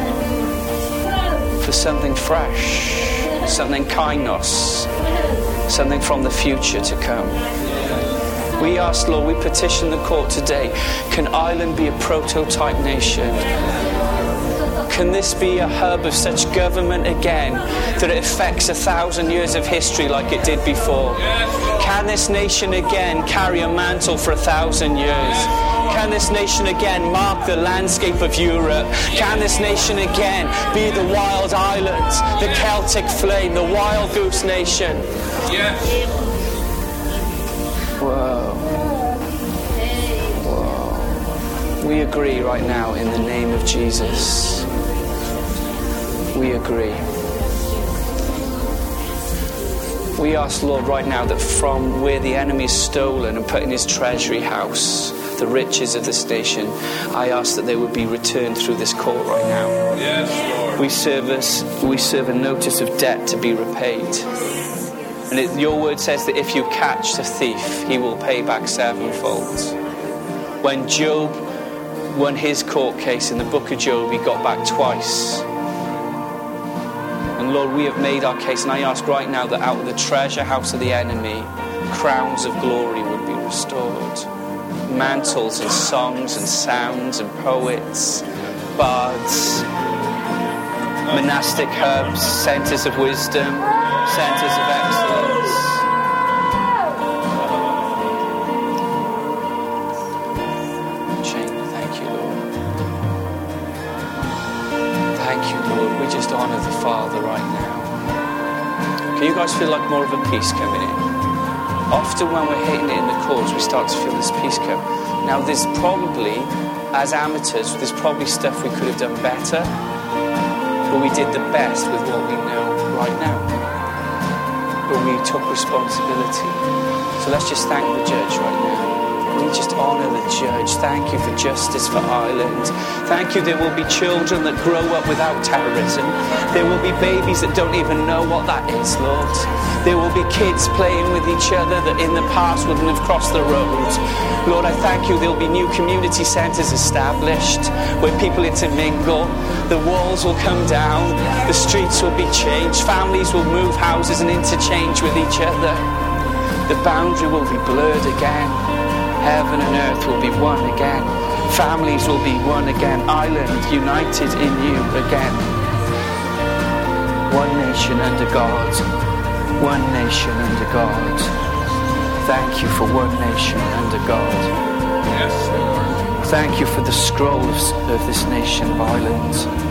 For something fresh, something kainos, something from the future to come. We ask, Lord, we petition the court today, can Ireland be a prototype nation? Can this be a hub of such government again that it affects a thousand years of history like it did before? Can this nation again carry a mantle for a thousand years? Can this nation again mark the landscape of Europe? Can this nation again be the wild islands, the Celtic flame, the wild goose nation? Yes. Whoa. Whoa. We agree right now in the name of Jesus. We agree. We ask, Lord, right now that from where the enemy is stolen and put in his treasury house, the riches of this nation, I ask that they would be returned through this court right now. Yes, Lord. We serve, us, we serve a notice of debt to be repaid. And it, your word says that if you catch the thief, he will pay back sevenfold. When Job won his court case in the book of Job, he got back twice. And Lord, we have made our case, and I ask right now that out of the treasure house of the enemy, crowns of glory would be restored. Mantles and songs and sounds and poets, bards, monastic hubs, centres of wisdom, centres of excellence. Shane, thank you, Lord. Thank you, Lord. We just honour the Father right now. Can you guys feel like more of a peace coming in? Often when we're hitting it in the chords, we start to feel this peace come. Now, there's probably, as amateurs, there's probably stuff we could have done better, but we did the best with what we know right now. But we took responsibility. So let's just thank the judge right now. We just honour the judge. Thank you for justice for Ireland. Thank you there will be children that grow up without terrorism. There will be babies that don't even know what that is, Lord. There will be kids playing with each other that in the past wouldn't have crossed the road. Lord, I thank you there will be new community centres established where people intermingle. The walls will come down. The streets will be changed. Families will move houses and interchange with each other. The boundary will be blurred again. Heaven and earth will be one again. Families will be one again. Ireland united in you again. One nation under God. One nation under God. Thank you for one nation under God. Yes, Lord. Thank you for the scroll of, of this nation of Ireland.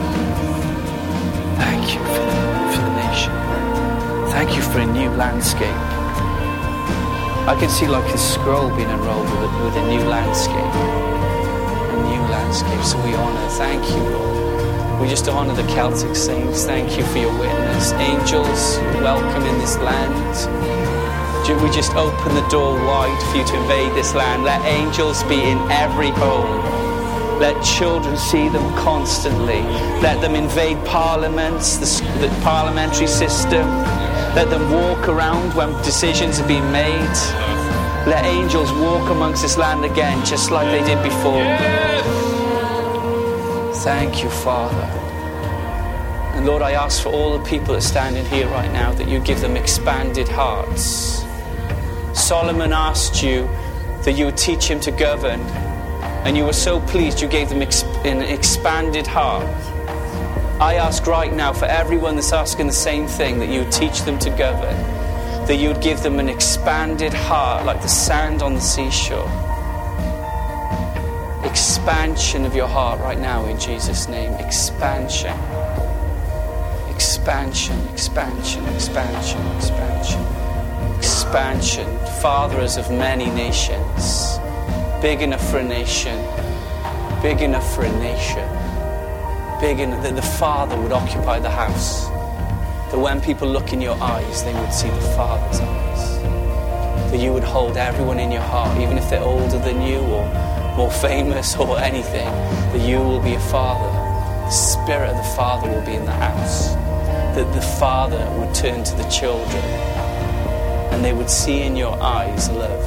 Thank you for the, for the nation. Thank you for a new landscape. I can see like a scroll being unrolled with a, with a new landscape. A new landscape. So we honour. Thank you, Lord. We just honour the Celtic saints. Thank you for your witness. Angels, welcome in this land. We just open the door wide for you to invade this land. Let angels be in every home. Let children see them constantly. Let them invade parliaments, the, the parliamentary system. Let them walk around when decisions are being made. Let angels walk amongst this land again, just like they did before. Yes. Thank you, Father. And Lord, I ask for all the people that stand in here right now that you give them expanded hearts. Solomon asked you that you would teach him to govern, and you were so pleased you gave them exp- an expanded heart. I ask right now for everyone that's asking the same thing, that you would teach them to govern, that you would give them an expanded heart like the sand on the seashore. Expansion of your heart right now in Jesus' name. Expansion. Expansion, expansion, expansion, expansion. Expansion. Fathers of many nations. Big enough for a nation. Big enough for a nation. Big enough that the Father would occupy the house. That when people look in your eyes, they would see the Father's eyes. That you would hold everyone in your heart, even if they're older than you or more famous or anything, that you will be a father. The Spirit of the Father will be in the house. That the Father would turn to the children and they would see in your eyes love.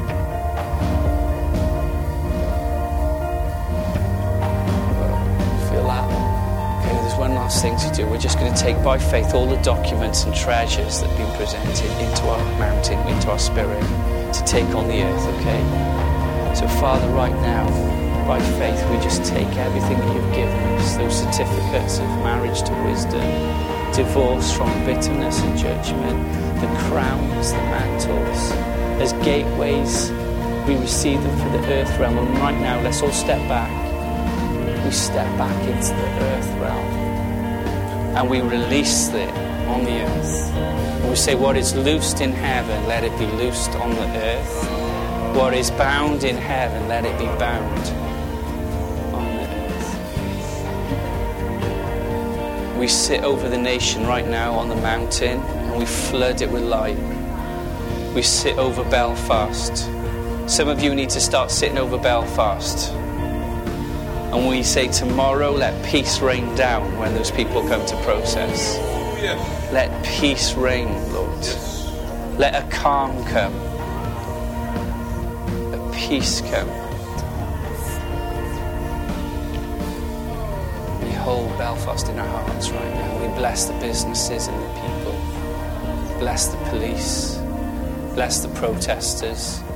Feel that? Okay, there's one last thing to do. We're just going to take by faith all the documents and treasures that have been presented into our mountain, into our spirit, to take on the earth, okay? So Father, right now, by faith, we just take everything that you've given us, those certificates of marriage to wisdom, divorce from bitterness and judgment, the crowns, the mantles, as gateways, we receive them for the earth realm. And right now, let's all step back. We step back into the earth realm and we release it on the earth. And we say, what is loosed in heaven, let it be loosed on the earth. What is bound in heaven, let it be bound on the earth. We sit over the nation right now on the mountain and we flood it with light. We sit over Belfast. Some of you need to start sitting over Belfast. And we say, tomorrow let peace rain down when those people come to process. Oh, yes. Let peace reign, Lord. Yes. Let a calm come. Peace come. We hold Belfast in our hearts right now. We bless the businesses and the people. Bless the police. Bless the protesters.